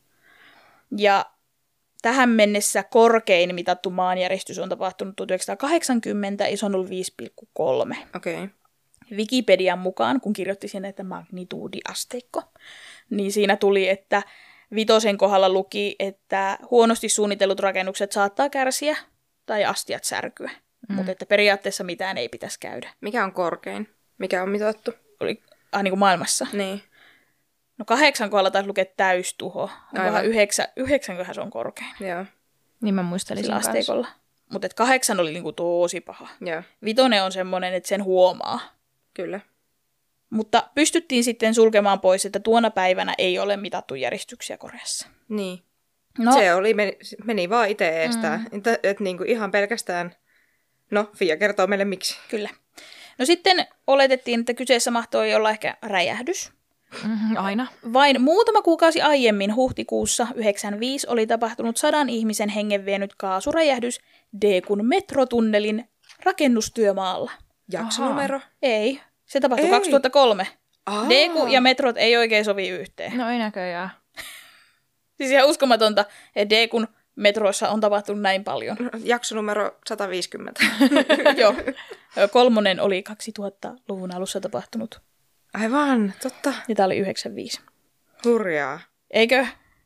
Ja tähän mennessä korkein mitattu maanjäristys on tapahtunut 1980 ja se on ollut 5,3. Okei. Wikipedian mukaan, kun kirjoitti sinne, että magnituudiasteikko, niin siinä tuli, että 5 kohdalla luki, että huonosti suunnitellut rakennukset saattaa kärsiä tai astiat särkyä. Mutta että periaatteessa mitään ei pitäisi käydä. Mikä on korkein? Mikä on mitattu? Oli niin kuin maailmassa. Niin. No 8 kohdalla taisi lukea täystuho. Onkohan 9 se on korkein Joo. Niin mä muistelin sillä asteikolla. Mutta 8 oli niinku tosi paha. Joo. 5 on semmoinen, että sen huomaa. Kyllä. Mutta pystyttiin sitten sulkemaan pois, että tuona päivänä ei ole mitattu järjestyksiä Koreassa. Niin. No, Se meni vaan itse eestään. Että niinku ihan pelkästään... No, Fia kertoo meille miksi. Kyllä. No sitten oletettiin, että kyseessä mahtoi olla ehkä räjähdys. Aina. Vain muutama kuukausi aiemmin, huhtikuussa 1995, oli tapahtunut 100 ihmisen hengen vienyt kaasuräjähdys Daegun metrotunnelin rakennustyömaalla. Jaksonumero? Ei, se tapahtui 2003. Daegu ja metrot ei oikein sovi yhteen. No ei näköjään. Siis ihan uskomatonta, että Daegun metroissa on tapahtunut näin paljon. Jaksonumero 150. Joo. 3 oli 2000-luvun alussa tapahtunut. Aivan, totta. Ja tämä oli 95. Hurjaa. Eikö?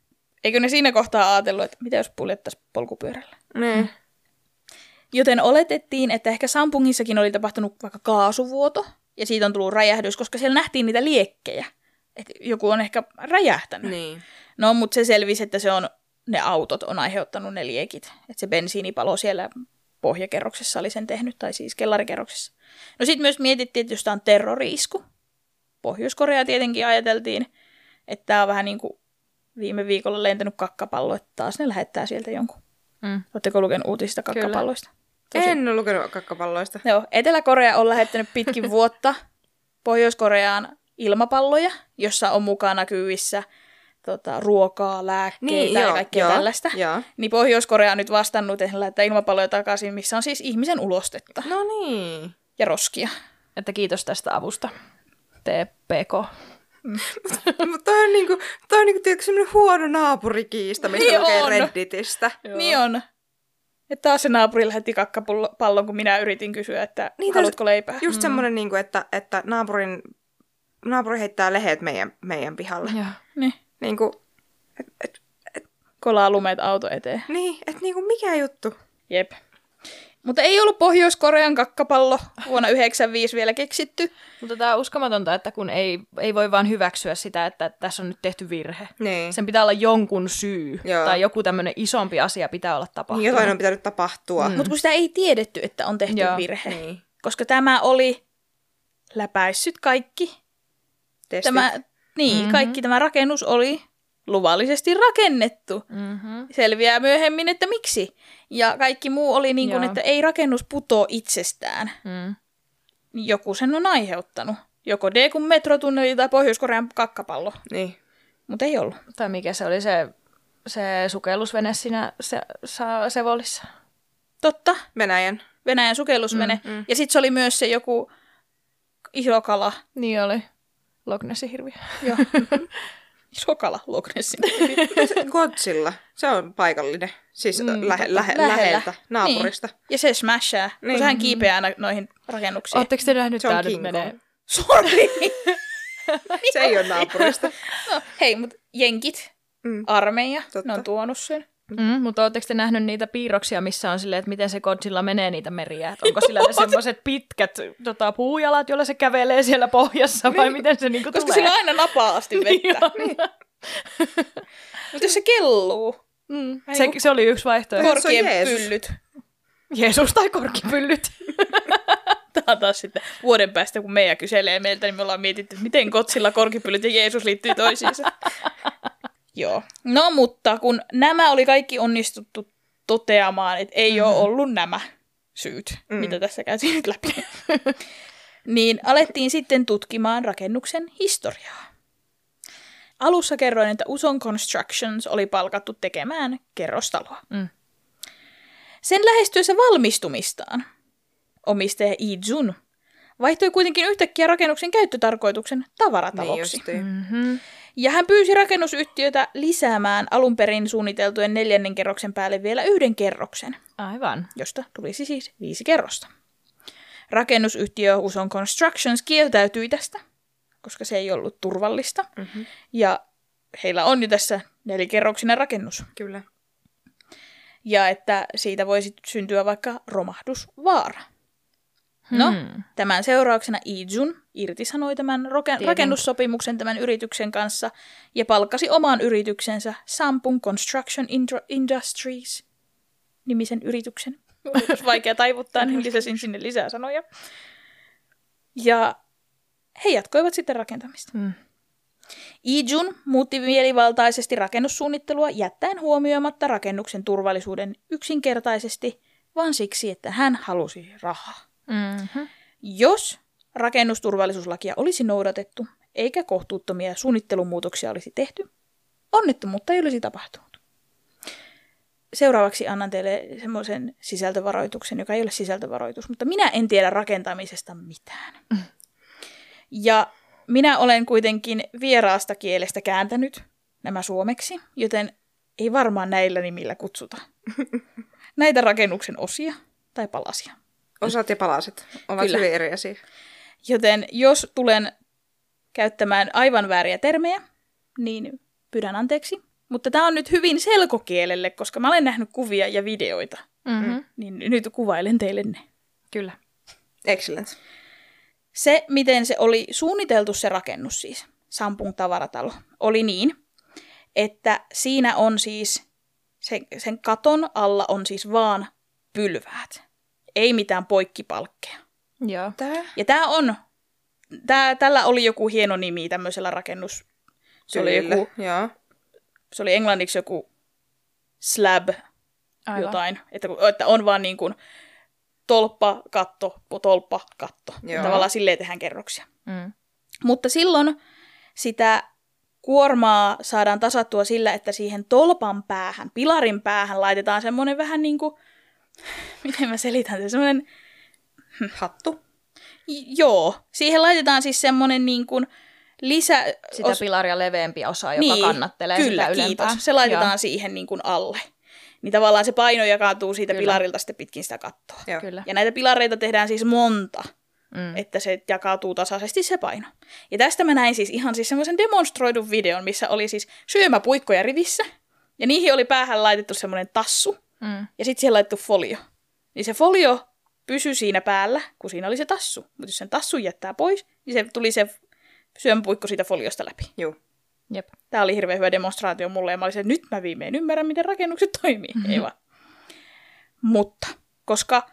Eikö ne siinä kohtaa ajatellut, että mitä jos puljettaisiin polkupyörällä? Ne. Joten oletettiin, että ehkä Sampungissakin oli tapahtunut vaikka kaasuvuoto, ja siitä on tullut räjähdys, koska siellä nähtiin niitä liekkejä. Että joku on ehkä räjähtänyt. Niin. No, mutta se selvisi, että ne autot on aiheuttanut ne liekit. Että se bensiinipalo siellä pohjakerroksessa oli sen tehnyt, tai siis kellarikerroksessa. No sitten myös mietittiin, että jos tämä on terrori-isku. Pohjois-Korea tietenkin ajateltiin, että tämä on vähän niin kuin viime viikolla lentänyt kakkapallo, että taas ne lähettää sieltä jonkun. Oletteko lukenut uutisista kakkapalloista? En ole lukenut kakkapalloista. Joo, Etelä-Korea on lähettänyt pitkin vuotta Pohjois-Koreaan ilmapalloja, jossa on mukana kyyvissä ruokaa, lääkkeitä ja kaikkea tällaista. Joo. Niin Pohjois-Korea on nyt vastannut, että lähettää ilmapalloja takaisin, missä on siis ihmisen ulostetta. No niin. Ja roskia. Että kiitos tästä avusta, TPK. Mutta toi on niinku tietysti semmoinen huono naapurikiista, mistä Niin lukee on. Redditistä. Niin on. Ja taas se naapuri lähetti kakkapallon, kun minä yritin kysyä, että Niin, haluatko leipää. Just semmoinen, niinku, että naapuri heittää lehet meidän pihalle. Joo. Niin. Niinku, Kolaa lumeet auto eteen. niin, että niinku mikä juttu. Jep. Mutta ei ollut Pohjois-Korean kakkapallo vuonna 1995 vielä keksitty. Mutta tämä on uskomatonta, että kun ei voi vaan hyväksyä sitä, että tässä on nyt tehty virhe. Niin. Sen pitää olla jonkun syy. Joo. Tai joku tämmöinen isompi asia pitää olla tapahtunut. Niin, jotain on pitänyt tapahtua. Mutta kun sitä ei tiedetty, että on tehty Joo. virhe. Niin. Koska tämä oli läpäissyt kaikki. Testit. Kaikki tämä rakennus oli luvallisesti rakennettu. Selviää myöhemmin, että miksi. Ja kaikki muu oli niin kuin, Joo. että ei rakennus putoo itsestään. Joku sen on aiheuttanut. Joko Daegun metrotunneli tai Pohjois-Korean kakkapallo. Niin. Mutta ei ollut. Tai mikä se oli se sukellusvene siinä Sevolissa. Totta. Venäjän sukellusvene. Ja sitten se oli myös se joku iso kala. Niin oli. Loch Nessin hirviö. Joo. Iso kala Loch Nessin. Godzilla. Se on paikallinen. Siis läheltä, naapurista. Niin. Ja se smashaa, kun sehän kiipeää aina noihin rakennuksiin. Oletteko te nähnyt, Se on tää nyt King menee? Kong. Sorry! Se ei ole naapurista. No, hei, mutta jenkit, armeija, Totta. ne on tuonut sen. Mutta ootteko te nähnyt niitä piirroksia, missä on silleen, että miten se Godzilla menee niitä meriä? Et onko sillä ne semmoiset pitkät puujalat, joilla se kävelee siellä pohjassa, vai miten se niinku Koska tulee? sillä on aina napaa asti vettä. Niin. Mutta jos se kelluu, Se oli yksi vaihtoehto. korkien Se on Jeesus. pyllyt. Jeesus tai korkipyllyt. Tämä on taas sitten vuoden päästä, kun meidän kyselee meiltä, niin me ollaan mietitty, miten Godzilla, korkipyllyt ja Jeesus liittyy toisiinsa. Joo. No mutta kun nämä oli kaikki onnistuttu toteamaan, että ei ole ollut nämä syyt, mitä tässä käytiin nyt läpi, niin alettiin sitten tutkimaan rakennuksen historiaa. Alussa kerroin, että Uson Constructions oli palkattu tekemään kerrostaloa. Sen lähestyessä valmistumistaan omistaja Lee Jun vaihtoi kuitenkin yhtäkkiä rakennuksen käyttötarkoituksen tavarataloksi. Niin Ja hän pyysi rakennusyhtiötä lisäämään alun perin suunniteltujen 4. kerroksen päälle vielä 1 kerroksen, Aivan. josta tulisi siis 5 kerrosta. Rakennusyhtiö Uson Constructions kieltäytyi tästä, koska se ei ollut turvallista. Ja heillä on jo tässä 4-kerroksinen rakennus. Kyllä. Ja että siitä voisi syntyä vaikka romahdusvaara. No, tämän seurauksena Lee Jun irtisanoi tämän rakennussopimuksen tämän yrityksen kanssa ja palkkasi oman yrityksensä Sampung Construction Industries nimisen yrityksen. Olisi vaikea taivuttaa, niin lisäsin sinne lisää sanoja. Ja he jatkoivat sitten rakentamista. Lee Jun muutti mielivaltaisesti rakennussuunnittelua jättäen huomioimatta rakennuksen turvallisuuden yksinkertaisesti, vaan siksi, että hän halusi rahaa. Jos rakennusturvallisuuslakia olisi noudatettu, eikä kohtuuttomia suunnittelumuutoksia olisi tehty, onnettomuutta ei olisi tapahtunut. Seuraavaksi annan teille semmoisen sisältövaroituksen, joka ei ole sisältövaroitus, mutta minä en tiedä rakentamisesta mitään. Ja minä olen kuitenkin vieraasta kielestä kääntänyt nämä suomeksi, joten ei varmaan näillä nimillä kutsuta näitä rakennuksen osia tai palasia. Osat ja palaset ovat Kyllä. hyvin eri asia. Joten jos tulen käyttämään aivan vääriä termejä, niin pyydän anteeksi. Mutta tämä on nyt hyvin selkokielelle, koska mä olen nähnyt kuvia ja videoita. Niin nyt kuvailen teille ne. Kyllä. Excellent. Se, miten se oli suunniteltu se rakennus siis, Sampung tavaratalo, oli niin, että siinä on siis, sen katon alla on siis vaan pylväät. Ei mitään poikkipalkkeja. Joo. Ja tällä oli joku hieno nimi tämmöisellä rakennus. Se oli englanniksi joku slab. Aivan. Jotain, että on vaan niin kuin tolppa, katto. Joo. Tavallaan silleen tehdään kerroksia. Mutta silloin sitä kuormaa saadaan tasattua sillä, että siihen tolpan päähän, pilarin päähän laitetaan semmoinen vähän niin kuin, miten mä selitän sen, semmoinen hattu. Joo, siihen laitetaan siis semmoinen niin kuin sitä pilaria leveämpi osa, joka kannattelee kyllä, sitä ylempää. Kiitos. Se laitetaan siihen niin kuin alle. Niin tavallaan se paino jakautuu siitä Kyllä. pilarilta sitten pitkin sitä kattoa. Joo. Kyllä. Ja näitä pilareita tehdään siis monta, että se jakautuu tasaisesti se paino. Ja tästä mä näin siis ihan siis semmoisen demonstroidun videon, missä oli siis syömäpuikkoja rivissä. Ja niihin oli päähän laitettu semmoinen tassu. Ja sitten siihen laitettu folio. Niin se folio pysyi siinä päällä, kun siinä oli se tassu. Mutta jos sen tassun jättää pois, niin se tuli se syömäpuikko siitä foliosta läpi. Joo. Jep. Tämä oli hirveän hyvä demonstraatio mulle, ja mä olisin, että nyt mä viimein ymmärrän, miten rakennukset toimii. Ei vaan. Mutta, koska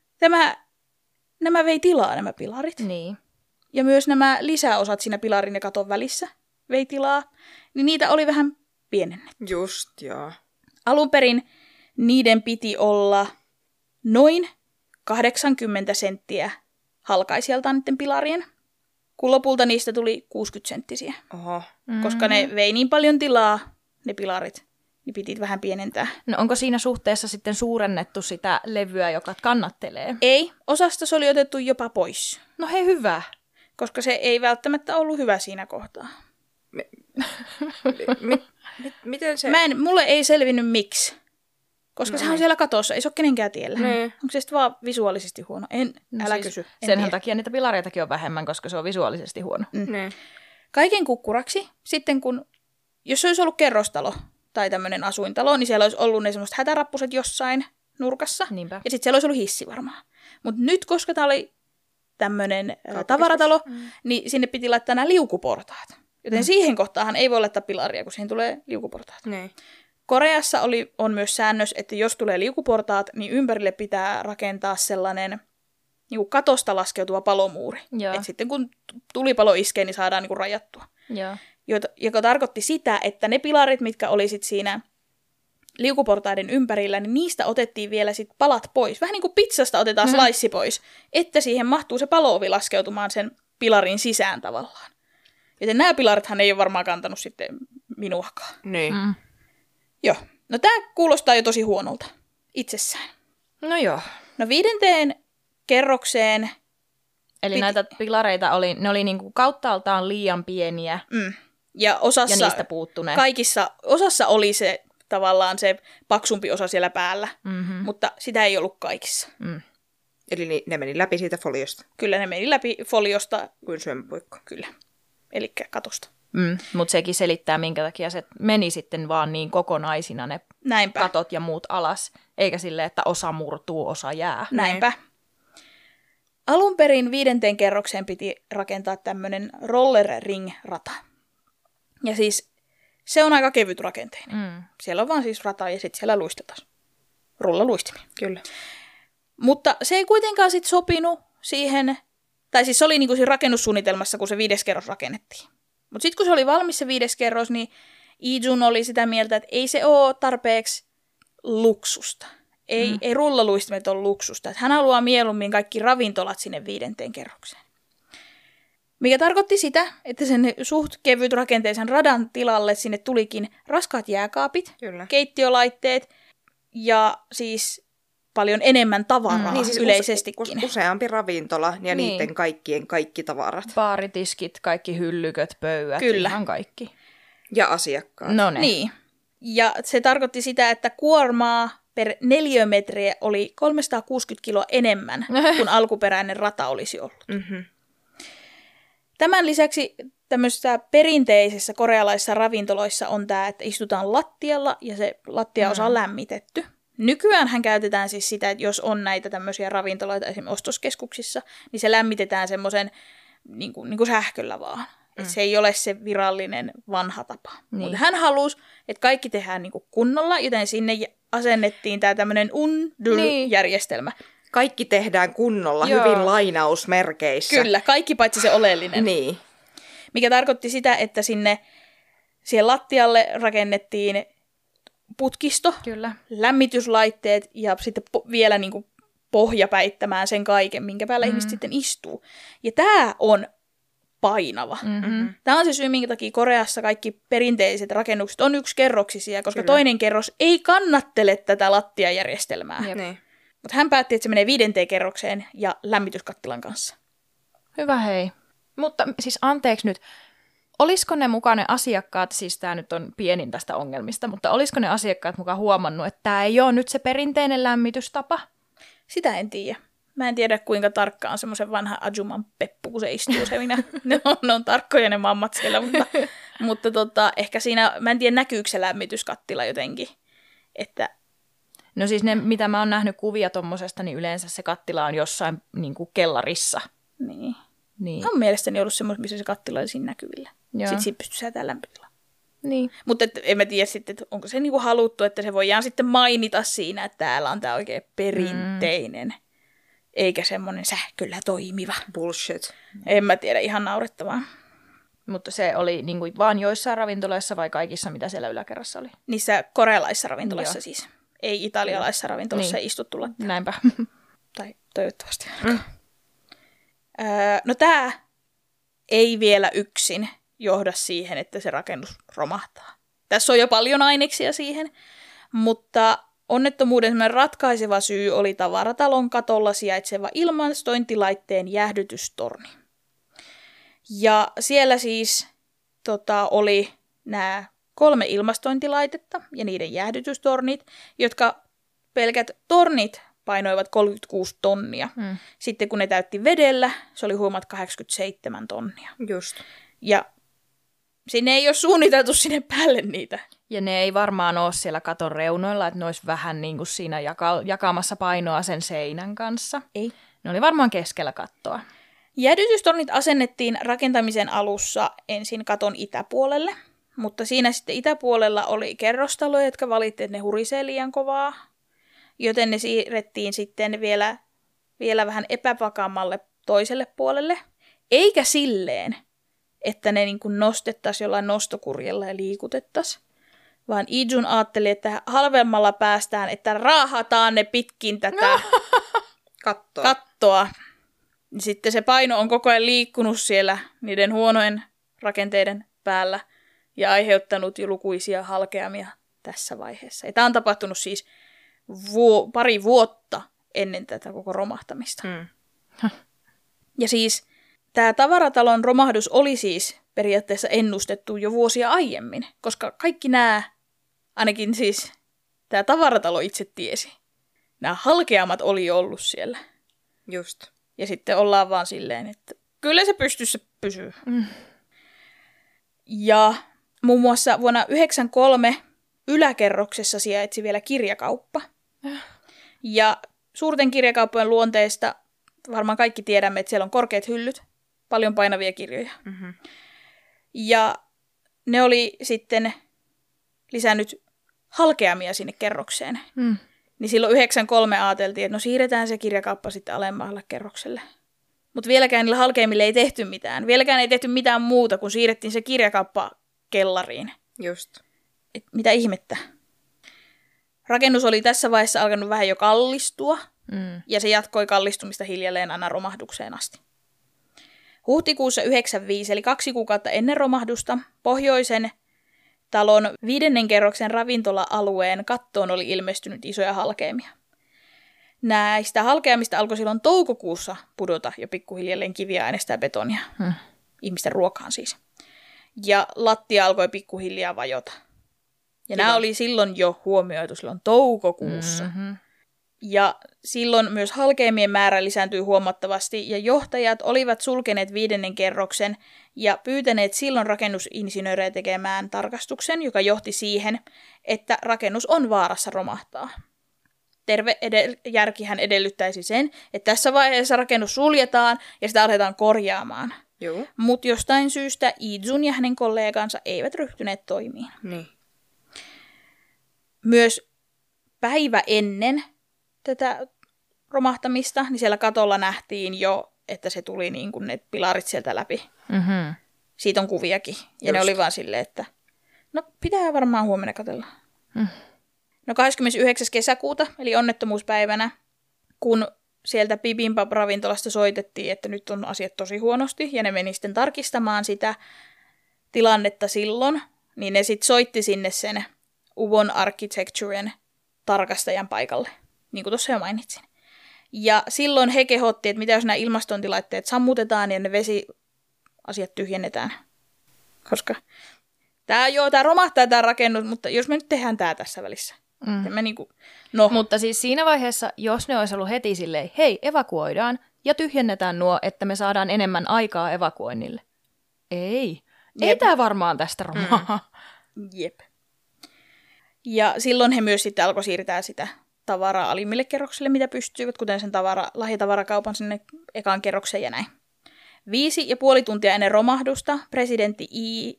nämä vei tilaa, nämä pilarit, Niin. ja myös nämä lisäosat siinä pilarin ja katon välissä vei tilaa, niin niitä oli vähän pienennetty. Just, joo. Alun perin niiden piti olla noin 80 senttiä halkaisijaltaan niiden pilarien, kun lopulta niistä tuli 60-senttisiä. Oho. Koska ne vei niin paljon tilaa, ne pilarit, niin piti vähän pienentää. No onko siinä suhteessa sitten suurennettu sitä levyä, joka kannattelee? Ei, osasta se oli otettu jopa pois, No hei, hyvä. koska se ei välttämättä ollut hyvä siinä kohtaa. Miten se... Mulle ei selvinnyt miksi, koska sehän on siellä katossa, ei se ole kenenkään tiellä. Niin. Onko se sitten vaan visuaalisesti huono? Älä siis kysy. En Senhän tiedä. takia niitä pilareitakin on vähemmän, koska se on visuaalisesti huono. Niin. Kaiken kukkuraksi, sitten jos se olisi ollut kerrostalo tai tämmöinen asuintalo, niin siellä olisi ollut ne semmoiset hätärappuset jossain nurkassa. Niinpä. Ja sitten siellä olisi ollut hissi varmaan. Mutta nyt, koska tämä oli tämmöinen tavaratalo, niin sinne piti laittaa nämä liukuportaat. Joten siihen kohtaahan ei voi laittaa pilaria, kun siihen tulee liukuportaat. Niin. Koreassa on myös säännös, että jos tulee liukuportaat, niin ympärille pitää rakentaa sellainen niin kuin katosta laskeutuva palomuuri. Joo. Et sitten kun tulipalo iskee, niin saadaan niin kuin rajattua. Joo. Joka tarkoitti sitä, että ne pilarit, mitkä oli sit siinä liukuportaiden ympärillä, niin niistä otettiin vielä sit palat pois. Vähän niin kuin pizzasta otetaan slice pois, että siihen mahtuu se paloovi laskeutumaan sen pilarin sisään tavallaan. Joten nämä pilarithan ei ole varmaan kantanut sitten minuakaan. Niin. Joo. No tämä kuulostaa jo tosi huonolta itsessään. No joo. No 5. kerrokseen... Eli näitä pilareita ne oli niinku kauttaaltaan liian pieniä Ja osassa... ja niistä puuttuneen. Osassa oli se tavallaan se paksumpi osa siellä päällä, mutta sitä ei ollut kaikissa. Eli ne meni läpi siitä foliosta. Kyllä ne meni läpi foliosta, Kuin syömäpuikko. kyllä, eli katosta. Mutta sekin selittää, minkä takia se meni sitten vaan niin kokonaisina ne Näinpä. katot ja muut alas, eikä silleen, että osa murtuu, osa jää. Näinpä. Alun perin 5. kerrokseen piti rakentaa tämmöinen roller ring-rata. Ja siis se on aika kevyt rakenteinen. Siellä on vaan siis rata ja sitten siellä luistetaan. Rullaluistimia. Kyllä. Mutta se ei kuitenkaan sitten sopinut siihen, tai siis se oli niinku siinä rakennussuunnitelmassa, kun se 5. kerros rakennettiin. Mutta sitten kun se oli valmis se 5. kerros, niin Ijun oli sitä mieltä, että ei se ole tarpeeksi luksusta. Ei rullaluistimet ole luksusta. Että hän haluaa mieluummin kaikki ravintolat sinne 5. kerrokseen. Mikä tarkoitti sitä, että sen suht kevyt rakenteisen radan tilalle sinne tulikin raskaat jääkaapit, Kyllä. keittiölaitteet ja siis paljon enemmän tavaraa Niin siis yleisestikin. useampi ravintola ja Niin. niiden kaikkien kaikki tavarat. Baaritiskit, kaikki hyllyköt, pöydät, Kyllä. ihan kaikki. Ja asiakkaat. No ne. Niin. Ja se tarkoitti sitä, että kuormaa per neliömetriä oli 360 kiloa enemmän kuin alkuperäinen rata olisi ollut. Mm-hmm. Tämän lisäksi tämmöisissä perinteisissä korealaisissa ravintoloissa on tämä, että istutaan lattialla ja se lattiaosa on lämmitetty. Nykyäänhän käytetään siis sitä, että jos on näitä tämmöisiä ravintoloita esimerkiksi ostoskeskuksissa, niin se lämmitetään semmoisen niin kuin sähköllä vaan. Että se ei ole se virallinen vanha tapa. Niin. Mutta hän halusi, että kaikki tehdään niin kuin kunnolla, joten sinne asennettiin tämä tämmöinen järjestelmä. Kaikki tehdään kunnolla, Joo. hyvin lainausmerkeissä. Kyllä, kaikki paitsi se oleellinen. Niin. Mikä tarkoitti sitä, että siihen lattialle rakennettiin putkisto, Kyllä. lämmityslaitteet ja sitten vielä niin kuin pohja päittämään sen kaiken, minkä päällä ihmiset sitten istuu. Ja tämä on painava. Mm-hmm. Tämä on se syy, minkä takia Koreassa kaikki perinteiset rakennukset on yksikerroksisia, koska Kyllä. toinen kerros ei kannattele tätä lattiajärjestelmää. Niin. Mutta hän päätti, että se menee 5. kerrokseen ja lämmityskattilan kanssa. Hyvä hei. Mutta siis anteeksi nyt, olisiko ne mukaan ne asiakkaat, siis tämä nyt on pienin tästä ongelmista, mutta olisiko ne asiakkaat mukaan huomannut, että tämä ei ole nyt se perinteinen lämmitystapa? Sitä en tiedä. Mä en tiedä, kuinka tarkka on semmoisen vanha ajuman peppu, kun se istuu se minä. Ne on tarkkoja ne mammat siellä, mutta ehkä siinä, mä en tiedä, näkyykö se lämmityskattila jotenkin. Että No siis ne, mitä mä oon nähnyt kuvia tommosesta, niin yleensä se kattila on jossain niin kuin kellarissa. niin. Niin. On mielestäni ollut semmoista, missä se kattila oli siinä näkyvillä. Joo. Sitten siitä pystyy säätämään lämpötilaa. Niin. Mutta en mä tiedä sitten, että onko se niinku haluttu, että se voidaan sitten mainita siinä, että täällä on tämä oikein perinteinen, eikä semmoinen sähköllä toimiva. Bullshit. En mä tiedä, ihan naurettavaa. Mutta se oli niin kuin vaan joissain ravintoloissa vai kaikissa, mitä siellä yläkerrassa oli? Niissä korealaisissa ravintoloissa Joo. siis. Ei italialaisissa ravintoloissa Niin. istuttu lattialla. Näinpä. Tai toivottavasti. No tämä ei vielä yksin johda siihen, että se rakennus romahtaa. Tässä on jo paljon aineksia siihen, mutta onnettomuuden ratkaiseva syy oli tavaratalon katolla sijaitseva ilmastointilaitteen jäähdytystorni. Ja siellä siis oli nämä 3 ilmastointilaitetta ja niiden jäähdytystornit, jotka pelkät tornit painoivat 36 tonnia. Sitten kun ne täytti vedellä, se oli huomat 87 tonnia. Just. Ja sinne ei ole suunniteltu sinne päälle niitä. Ja ne ei varmaan ole siellä katon reunoilla, että ne olisi vähän niin kuin siinä jakamassa painoa sen seinän kanssa. Ei. Ne oli varmaan keskellä kattoa. Jäähdytystornit asennettiin rakentamisen alussa ensin katon itäpuolelle, mutta siinä sitten itäpuolella oli kerrostaloja, jotka valitti, että ne hurisee liian kovaa, joten ne siirrettiin sitten vielä vähän epävakaammalle toiselle puolelle, eikä silleen, että ne niin kuin nostettaisiin jollain nostokurjella ja liikutettaisiin, vaan Ijun ajatteli, että halvemmalla päästään, että raahataan ne pitkin tätä kattoa. Sitten se paino on koko ajan liikkunut siellä niiden huonojen rakenteiden päällä ja aiheuttanut jo lukuisia halkeamia tässä vaiheessa. Ja tämä on tapahtunut siis pari vuotta ennen tätä koko romahtamista. Ja siis tämä tavaratalon romahdus oli siis periaatteessa ennustettu jo vuosia aiemmin, koska kaikki nämä, ainakin siis tämä tavaratalo itse tiesi, nämä halkeamat oli jo ollut siellä. Just. Ja sitten ollaan vaan silleen, että kyllä se pystyssä pysyy. Ja muun muassa vuonna 1993 yläkerroksessa sijaitsi vielä kirjakauppa. Ja suurten kirjakauppojen luonteesta varmaan kaikki tiedämme, että siellä on korkeat hyllyt, paljon painavia kirjoja. Ja ne oli sitten lisännyt halkeamia sinne kerrokseen. Niin silloin 1993 ajateltiin, että no siirretään se kirjakauppa sitten alemmalle kerrokselle. Mutta vieläkään niillä halkeamille ei tehty mitään. Vieläkään ei tehty mitään muuta, kun siirrettiin se kirjakauppa kellariin. Just. Et mitä ihmettä? Rakennus oli tässä vaiheessa alkanut vähän jo kallistua, ja se jatkoi kallistumista hiljalleen aina romahdukseen asti. Huhtikuussa 1995, eli 2 kuukautta ennen romahdusta, pohjoisen talon 5. kerroksen ravintola-alueen kattoon oli ilmestynyt isoja halkeamia. Näistä halkeamista alkoi silloin toukokuussa pudota jo pikkuhiljalleen kiviaineista ja betonia. Ihmisten ruokaan siis. Ja lattia alkoi pikkuhiljaa vajota. Ja nämä oli silloin jo huomioitu silloin toukokuussa. Ja silloin myös halkeamien määrä lisääntyi huomattavasti, ja johtajat olivat sulkeneet 5. kerroksen ja pyytäneet silloin rakennusinsinöörejä tekemään tarkastuksen, joka johti siihen, että rakennus on vaarassa romahtaa. Terve järkihän edellyttäisi sen, että tässä vaiheessa rakennus suljetaan ja sitä aletaan korjaamaan. Mutta jostain syystä Lee-jun ja hänen kollegansa eivät ryhtyneet toimiin. Niin. Myös päivä ennen tätä romahtamista, niin siellä katolla nähtiin jo, että se tuli niin kuin ne pilarit sieltä läpi. Mm-hmm. Siitä on kuviakin. Ja ne oli vaan silleen, että no pitää varmaan huomenna katsella. No 29. kesäkuuta, eli onnettomuuspäivänä, kun sieltä Bibimbap-ravintolasta soitettiin, että nyt on asiat tosi huonosti, ja ne meni sitten tarkistamaan sitä tilannetta silloin, niin ne sitten soitti sinne sen Uvon Architecturen tarkastajan paikalle, niin kuin tuossa jo mainitsin. Ja silloin he kehotti, että mitä jos nämä ilmastointilaitteet sammutetaan ja ne vesiasiat tyhjennetään. Koska tämä romahtaa tämä rakennus, mutta jos me nyt tehdään tämä tässä välissä. Mutta siis siinä vaiheessa, jos ne olisi ollut heti silleen, hei, evakuoidaan ja tyhjennetään nuo, että me saadaan enemmän aikaa evakuoinnille. Ei tämä varmaan tästä romaa. Jep. Ja silloin he myös sitten alkoi siirtää sitä tavaraa alimmille kerroksille, mitä pystyivät, kuten sen lahjatavarakaupan sinne ekaan kerrokseen ja näin. 5,5 tuntia ennen romahdusta presidentti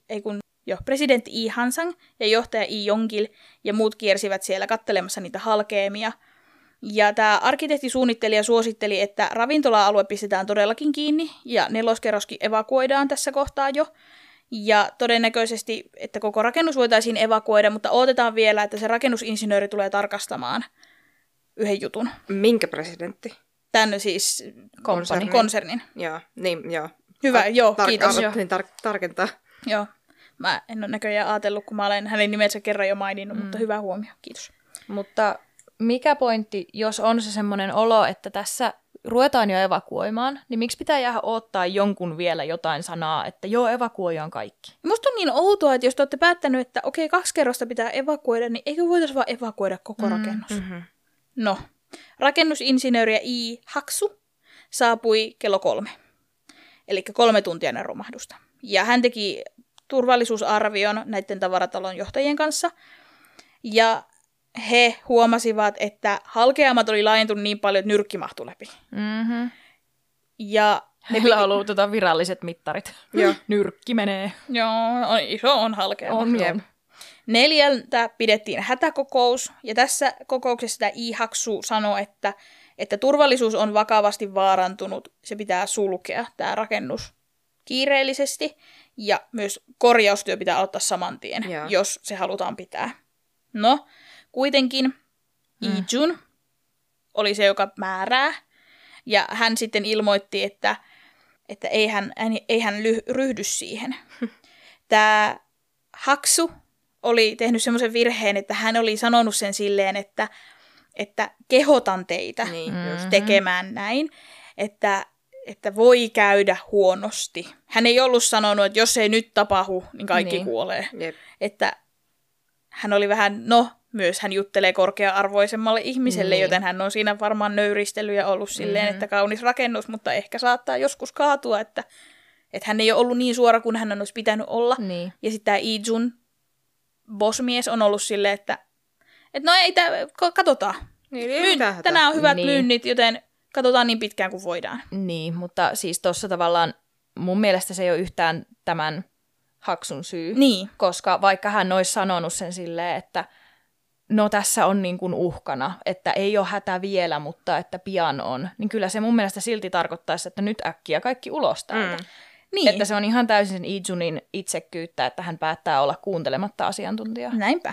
Lee Hansang ja johtaja Lee Yong-il ja muut kiersivät siellä kattelemassa niitä halkeamia. Ja tämä arkkitehtisuunnittelija suositteli, että ravintola-alue pistetään todellakin kiinni ja 4. kerroskin evakuoidaan tässä kohtaa jo. Ja todennäköisesti, että koko rakennus voitaisiin evakuoida, mutta odotetaan vielä, että se rakennusinsinööri tulee tarkastamaan yhden jutun. Minkä presidentti? Tämän siis konsernin. Joo. Hyvä, kiitos. Tarkentaa. Joo. Mä en ole näköjään ajatellut, kun mä olen hänen nimensä kerran jo maininnut, mutta hyvä huomio. Kiitos. Mutta mikä pointti, jos on se semmoinen olo, että tässä ruvetaan jo evakuoimaan, niin miksi pitää jäädä odottaa jonkun vielä jotain sanaa, että joo, evakuoidaan kaikki? Musta on niin outoa, että jos te olette päättänyt, että okei, 2 kerrosta pitää evakuoida, niin eikö voitaisiin vaan evakuoida koko rakennus? Mm-hmm. No, rakennusinsinööri Lee Haksu saapui kello 3, eli 3 tuntia ennen romahdusta. Ja hän teki turvallisuusarvion näiden tavaratalon johtajien kanssa, ja he huomasivat, että halkeamat oli laajentunut niin paljon, että nyrkki mahtui läpi. Mm-hmm. Ja heillä on ollut viralliset mittarit. Joo. Nyrkki menee. Joo, on halkeama. On. 4 pidettiin hätäkokous, ja tässä kokouksessa Lee Haksu sanoi, että turvallisuus on vakavasti vaarantunut, se pitää sulkea, tämä rakennus, kiireellisesti, ja myös korjaustyö pitää aloittaa saman tien, jos se halutaan pitää. No, kuitenkin Lee-jun oli se, joka määrää, ja hän sitten ilmoitti, että ei hän ryhdy siihen. Tämä Haksu oli tehnyt semmoisen virheen, että hän oli sanonut sen silleen, että kehotan teitä tekemään näin, että voi käydä huonosti. Hän ei ollut sanonut, että jos ei nyt tapahdu, niin kaikki kuolee. Jep. Että hän oli vähän, myös hän juttelee korkea-arvoisemmalle ihmiselle, joten hän on siinä varmaan nöyristellyt ja ollut silleen, että kaunis rakennus, mutta ehkä saattaa joskus kaatua, että hän ei ole ollut niin suora kuin hän olisi pitänyt olla. Niin. Ja sitten tämä Lee-jun bossmies on ollut silleen, että no ei, katsotaan. Tänään on hyvät myynnit, joten katsotaan niin pitkään kuin voidaan. Niin, mutta siis tuossa tavallaan mun mielestä se ei ole yhtään tämän Haksun syy. Niin. Koska vaikka hän olisi sanonut sen silleen, että no tässä on niin kuin uhkana, että ei ole hätä vielä, mutta että pian on, niin kyllä se mun mielestä silti tarkoittaisi, että nyt äkkiä kaikki ulos täältä. Niin. Että se on ihan täysin Lee-junin itsekkyyttä, että hän päättää olla kuuntelematta asiantuntijaa. Näinpä.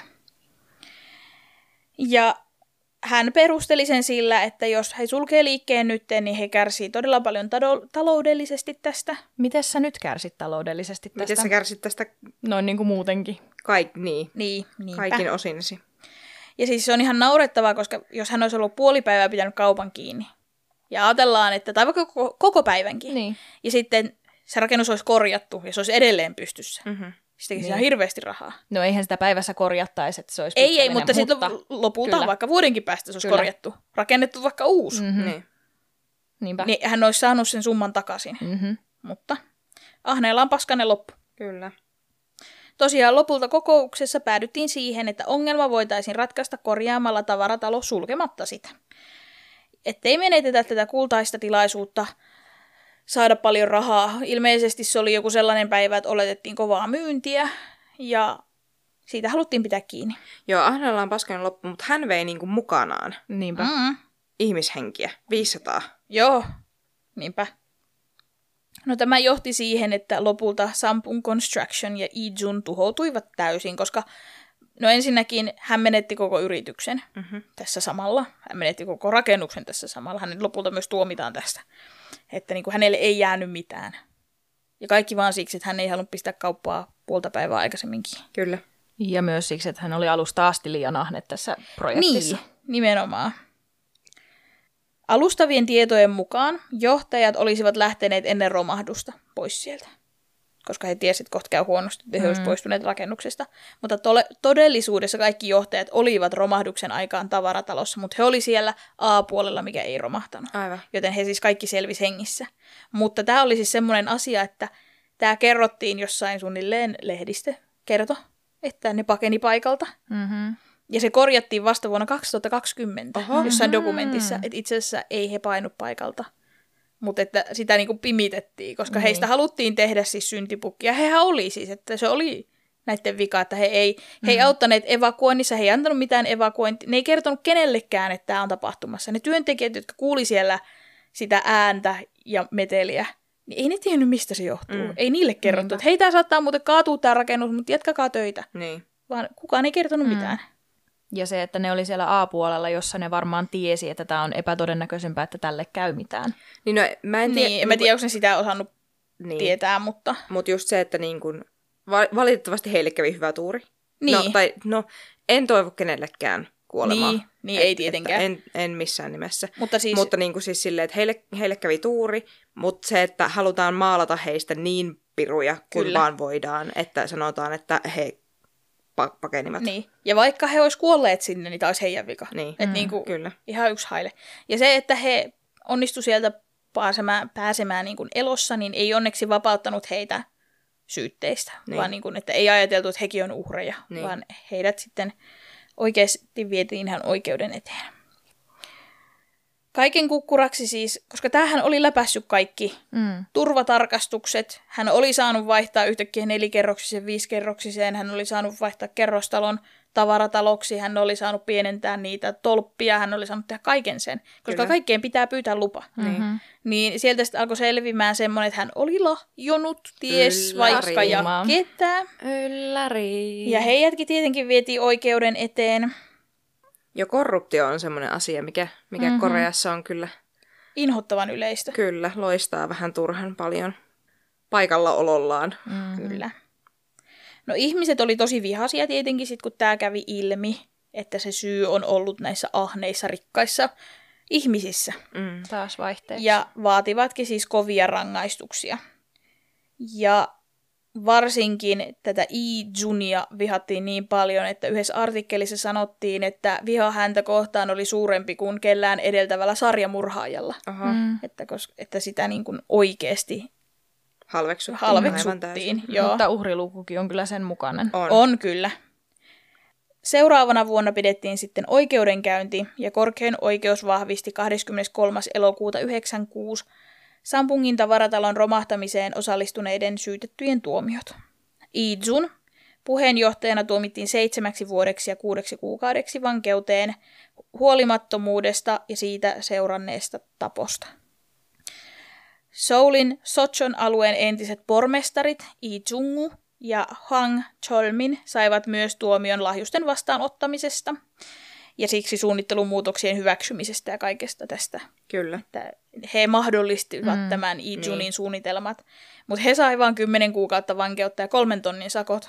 Ja hän perusteli sen sillä, että jos he sulkee liikkeen nyt, niin he kärsii todella paljon taloudellisesti tästä. Miten sä nyt kärsit taloudellisesti tästä? Miten sä kärsit tästä? Noin niin kuin muutenkin. Niin, kaikin osinsi. Ja siis se on ihan naurettavaa, koska jos hän olisi ollut puoli päivää pitänyt kaupan kiinni, ja ajatellaan, että tai vaikka koko päivänkin, niin. Ja sitten se rakennus olisi korjattu, ja se olisi edelleen pystyssä, Sitäkin siinä on hirveästi rahaa. No eihän sitä päivässä korjattaisi, että se olisi Ei, pitkällinen, mutta sitten lopulta kyllä. vaikka vuodenkin päästä se olisi Kyllä. korjattu. Rakennettu vaikka uusi. Niin. Niinpä. Niin hän olisi saanut sen summan takaisin. Mutta ahneella on paskanen loppu. Kyllä. Tosiaan lopulta kokouksessa päädyttiin siihen, että ongelma voitaisiin ratkaista korjaamalla tavaratalo sulkematta sitä. Ettei menetetä tätä kultaista tilaisuutta saada paljon rahaa. Ilmeisesti se oli joku sellainen päivä, että oletettiin kovaa myyntiä ja siitä haluttiin pitää kiinni. Joo, Ahneella on paskanen loppu, mutta hän vei niinku mukanaan Niinpä. ihmishenkiä. 500. Joo, niinpä. No tämä johti siihen, että lopulta Sampung Construction ja Ijun tuhoutuivat täysin, koska no ensinnäkin hän menetti koko yrityksen tässä samalla. Hän menetti koko rakennuksen tässä samalla. Hänet lopulta myös tuomitaan tästä, että niin kuin hänelle ei jäänyt mitään. Ja kaikki vaan siksi, että hän ei halunnut pistää kauppaa puolta päivää aikaisemminkin. Kyllä. Ja myös siksi, että hän oli alusta asti liian ahne tässä projektissa. Niin, nimenomaan. Alustavien tietojen mukaan johtajat olisivat lähteneet ennen romahdusta pois sieltä, koska he tiesivät, että kohta käy huonosti, että he olisivat poistuneet rakennuksesta. Mutta todellisuudessa kaikki johtajat olivat romahduksen aikaan tavaratalossa, mutta he oli siellä A-puolella, mikä ei romahtanut. Aivan. Joten he siis kaikki selvisi hengissä. Mutta tämä oli siis semmoinen asia, että tämä kerrottiin jossain suunnilleen lehdistö kertoi, että ne pakeni paikalta. Ja se korjattiin vasta vuonna 2020 jossain dokumentissa, että itse asiassa ei he painu paikalta. Mutta että sitä niinku pimitettiin, koska heistä haluttiin tehdä siis syntipukki. Ja hehän oli siis, että se oli näiden vika, että he ei auttaneet evakuoinnissa, he ei antanut mitään evakuointia. Ne ei kertonut kenellekään, että tämä on tapahtumassa. Ne työntekijät, jotka kuuli siellä sitä ääntä ja meteliä, niin ei ne tiennyt, mistä se johtuu. Ei niille kerrottu, että hei, tämä saattaa muuten kaatua tämä rakennus, mutta jatkakaa töitä. Niin. Vaan kukaan ei kertonut mitään. Ja se, että ne oli siellä A-puolella, jossa ne varmaan tiesi, että tämä on epätodennäköisempää, että tälle käy mitään. Niin, no, mä en tiedä. Niin, en mä tiedä, onko ne sitä osannut Niin. tietää, mutta... Mutta just se, että niin kun, valitettavasti heille kävi hyvä tuuri. Niin. En toivo kenellekään kuolemaa. Niin ei tietenkään. En missään nimessä. Mutta niin kuin siis silleen, että heille kävi tuuri, mutta se, että halutaan maalata heistä niin piruja kuin Kyllä. vaan voidaan, että sanotaan, että he pakenivat. Niin. Ja vaikka he olisi kuolleet sinne, niin tämä olisi heidän vika. Niin. Et niinku, Kyllä. ihan yksi haile. Ja se, että he onnistu sieltä pääsemään niin kuin elossa, niin ei onneksi vapauttanut heitä syytteistä. Niin. Vaan niin kuin, että ei ajateltu, että hekin on uhreja, Niin. vaan heidät sitten oikeasti vietiin ihan oikeuden eteen. Kaiken kukkuraksi siis, koska tämähän oli läpässyt kaikki turvatarkastukset, hän oli saanut vaihtaa yhtäkkiä 4-kerroksiseen 5-kerroksiseen, hän oli saanut vaihtaa kerrostalon tavarataloksi, hän oli saanut pienentää niitä tolppia, hän oli saanut tehdä kaiken sen, koska Kyllä. kaikkeen pitää pyytää lupa. Niin sieltä sitten alkoi selvimään semmoinen, että hän oli lahjonut, ties Ylläri. vaikka ja ketä. Ylläri. Ja heidätkin tietenkin vietiin oikeuden eteen. Ja korruptio on semmoinen asia, mikä Koreassa on kyllä Inhottavan yleistä. Kyllä, loistaa vähän turhan paljon paikallaolollaan. Kyllä. No ihmiset oli tosi vihaisia tietenkin sit, kun tämä kävi ilmi, että se syy on ollut näissä ahneissa, rikkaissa ihmisissä. Taas vaihteeksi. Ja vaativatkin siis kovia rangaistuksia. Ja varsinkin tätä Lee-junia vihattiin niin paljon, että yhdessä artikkelissa sanottiin, että viha häntä kohtaan oli suurempi kuin kellään edeltävällä sarjamurhaajalla. Että sitä niin kuin oikeasti halveksuttiin. Joo. Mutta uhrilukukin on kyllä sen mukainen. On kyllä. Seuraavana vuonna pidettiin sitten oikeudenkäynti, ja korkein oikeus vahvisti 23. elokuuta 1996 Sampungin tavaratalon romahtamiseen osallistuneiden syytettyjen tuomiot. Lee-jun puheenjohtajana tuomittiin 7 vuodeksi ja 6 kuukaudeksi vankeuteen huolimattomuudesta ja siitä seuranneesta taposta. Seoulin Sochon alueen entiset pormestarit Lee Jung ja Hwang Cholmin saivat myös tuomion lahjusten vastaanottamisesta ja siksi suunnittelumuutoksien hyväksymisestä ja kaikesta tästä. Kyllä. Että he mahdollistivat tämän Lee-junin suunnitelmat, mutta he sai vain 10 kuukautta vankeutta ja 3 tonnin sakot.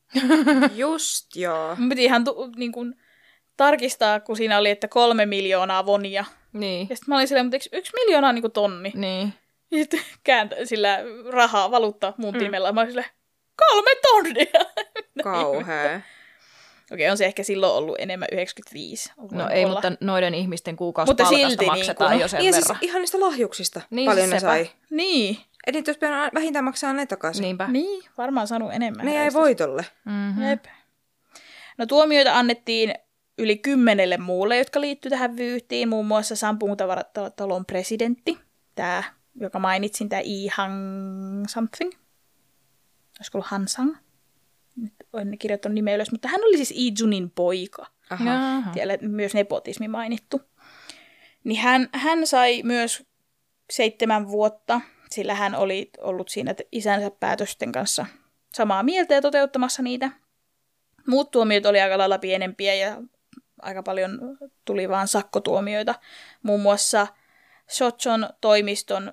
Just joo. Mun piti ihan niin kuin tarkistaa, kun siinä oli, että 3 miljoonaa wonia. Niin. Ja sitten mä olin silleen, mutta eikö 1 miljoonaa niin kuin tonni? Niin. Ja sitten sillä rahaa, valuutta muun timellä. Mä olin silleen, 3 tonnia! Kauhea. Okei, on se ehkä silloin ollut enemmän 95. No ei, mutta noiden ihmisten Mutta kuukausipalkasta silti maksetaan niin kuin, jo sen Niin verran. siis ihan niistä lahjuksista Niin, paljon ne sepä. sai. Niin, Eli niitä olisi pitänyt vähintään maksaa ne takaisin. Niinpä. niin, varmaan saanut enemmän. Ne jäi näistä. voitolle. Jep. No annettiin yli 10 muulle, jotka liittyy tähän vyyhtiin, muun muassa Sampung-talon presidentti, tämä, joka mainitsin, tämä Hang something. Olisiko ollut Hansang? Nyt en kirjoittanut nimeä ylös, mutta hän oli siis Junin poika. Jaha. Siellä myös nepotismi mainittu. Niin hän sai myös 7 vuotta, sillä hän oli ollut siinä isänsä päätösten kanssa samaa mieltä ja toteuttamassa niitä. Muut tuomiot oli aika lailla pienempiä ja aika paljon tuli vaan sakkotuomioita. Muun muassa Shochon toimiston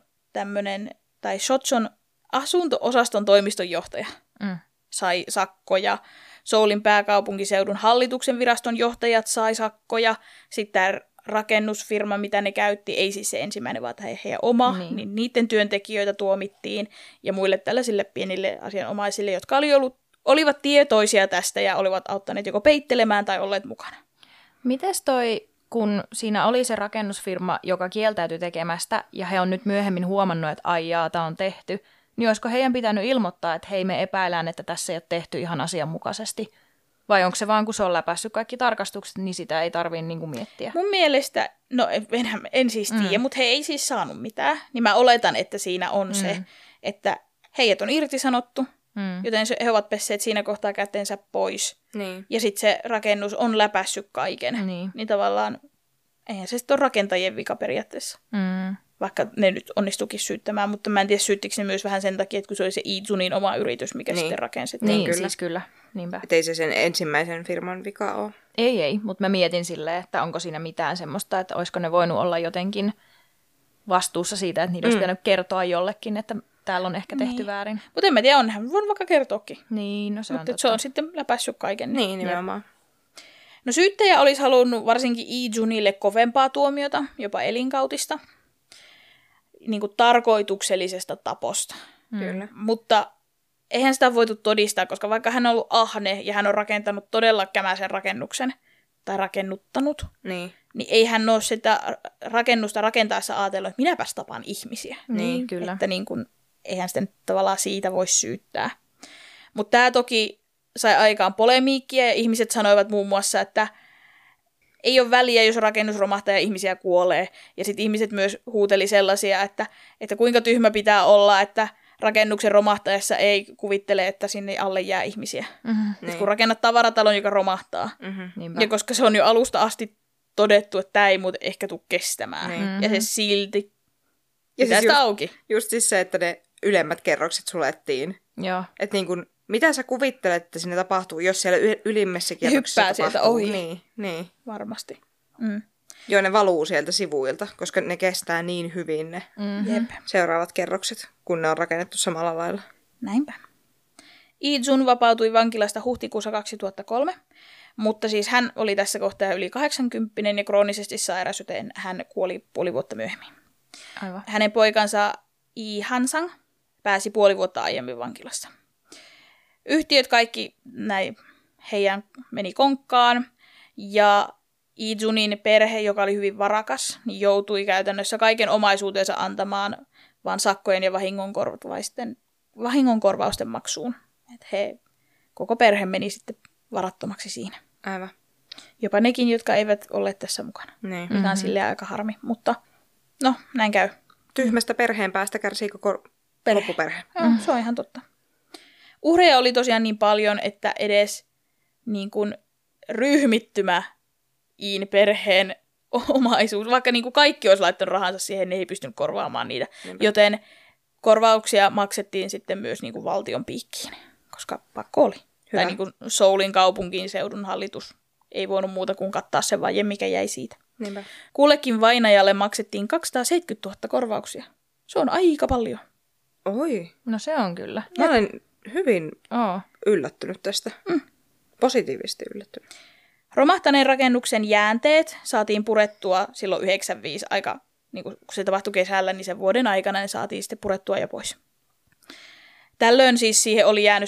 Shochon asunto-osaston toimistonjohtaja sai sakkoja. Soulin pääkaupunkiseudun hallituksen viraston johtajat sai sakkoja. Sitten tämä rakennusfirma, mitä ne käytti, ei siis se ensimmäinen, vaan heidän oma, niin niiden työntekijöitä tuomittiin. Ja muille tällaisille pienille asianomaisille, jotka olivat tietoisia tästä ja olivat auttaneet joko peittelemään tai olleet mukana. Mites kun siinä oli se rakennusfirma, joka kieltäytyi tekemästä, ja he on nyt myöhemmin huomannut, että aijaa, tämä on tehty, niin olisiko heidän pitänyt ilmoittaa, että hei, me epäillään, että tässä ei ole tehty ihan asianmukaisesti? Vai onko se vaan, kun se on läpässyt kaikki tarkastukset, niin sitä ei tarvitse niinku miettiä? Mun mielestä, no en siis tiedä, mutta he ei siis saanut mitään. Niin mä oletan, että siinä on se, että heidät on irtisanottu, joten he ovat pesseet siinä kohtaa kätensä pois. Niin. Ja sitten se rakennus on läpässyt kaiken. Niin tavallaan, eihän se sitten ole rakentajien vika periaatteessa. Vaikka ne nyt onnistukin syyttämään, mutta mä en tiedä syyttikö ne myös vähän sen takia, että kun se oli se Izunin oma yritys, mikä sitten rakensi. Niin, kyllä. Siis kyllä. Niinpä. Et ei se sen ensimmäisen firman vika ole. Ei, mutta mä mietin silleen, että onko siinä mitään semmoista, että olisiko ne voinut olla jotenkin vastuussa siitä, että niitä olisi pitänyt kertoa jollekin, että täällä on ehkä tehty väärin. Mutta en mä tiedä, onhan voinut vaikka kertoakin. Niin, no se mutta on se on sitten läpässyt kaiken. Niin, nimenomaan. No syyttäjä olisi halunnut varsinkin Ijunille kovempaa tuomiota, jopa elinkautista, niin kuin tarkoituksellisesta taposta. Kyllä. Mutta eihän sitä voitu todistaa, koska vaikka hän on ollut ahne ja hän on rakentanut todella kämäisen rakennuksen, tai rakennuttanut, niin ei hän ole sitä rakennusta rakentaessa ajatellut, että minäpäs tapaan ihmisiä. Niin, kyllä. Että niin kuin, eihän sitä tavallaan siitä voi syyttää. Mutta tämä toki sai aikaan polemiikkia ja ihmiset sanoivat muun muassa, että ei ole väliä, jos rakennus romahtaa ja ihmisiä kuolee. Ja sitten ihmiset myös huuteli sellaisia, että kuinka tyhmä pitää olla, että rakennuksen romahtaessa ei kuvittele, että sinne alle jää ihmisiä. Niin. Kun rakennat tavaratalon, joka romahtaa. Ja koska se on jo alusta asti todettu, että tämä ei muuten ehkä tule kestämään. Ja se silti pitää sitä auki. Just siis se, että ne ylemmät kerrokset sulettiin. Joo. Että niin kun, mitä sä kuvittelet, että sinne tapahtuu, jos siellä ylimmässä kerroksessa hyppää tapahtuu? Sieltä ohi. Niin. Varmasti. Joo, ne valuu sieltä sivuilta, koska ne kestää niin hyvin ne seuraavat kerrokset, kun ne on rakennettu samalla lailla. Näinpä. Ijun vapautui vankilasta huhtikuussa 2003, mutta siis hän oli tässä kohtaa yli 80 ja kroonisesti sairas, joten hän kuoli puoli vuotta myöhemmin. Aivan. Hänen poikansa Hansang pääsi puoli vuotta aiemmin vankilassa. Yhtiöt kaikki heidän meni konkkaan ja Ijunin perhe, joka oli hyvin varakas, niin joutui käytännössä kaiken omaisuutensa antamaan vaan sakkojen ja vahingonkorvausten maksuun. Et koko perhe meni sitten varattomaksi siinä. Aivan. Jopa nekin, jotka eivät olleet tässä mukana. Niin. Mikä on silleen aika harmi, mutta no, näin käy. Tyhmästä perheen päästä kärsii koko loppuperhe. Joo, se on ihan totta. Uhreja oli tosiaan niin paljon, että edes niin kuin ryhmittymä Iin perheen omaisuus, vaikka niin kuin kaikki olisi laittanut rahansa siihen, ne ei pystynyt korvaamaan niitä. Niinpä. Joten korvauksia maksettiin sitten myös niin kuin valtion piikkiin, koska pakko oli. Hyvä. Tai niin kuin Soulin kaupunkiin seudun hallitus ei voinut muuta kuin kattaa sen vaje, mikä jäi siitä. Niinpä. Kullekin vainajalle maksettiin 270 000 korvauksia. Se on aika paljon. Oi. No se on kyllä. Mä olen hyvin yllättynyt tästä. Positiivisesti yllättynyt. Romahtaneen rakennuksen jäänteet saatiin purettua silloin 95 aika, niin kun se tapahtui kesällä, niin sen vuoden aikana ne saatiin sitten purettua jo pois. Tällöin siis siihen oli jäänyt se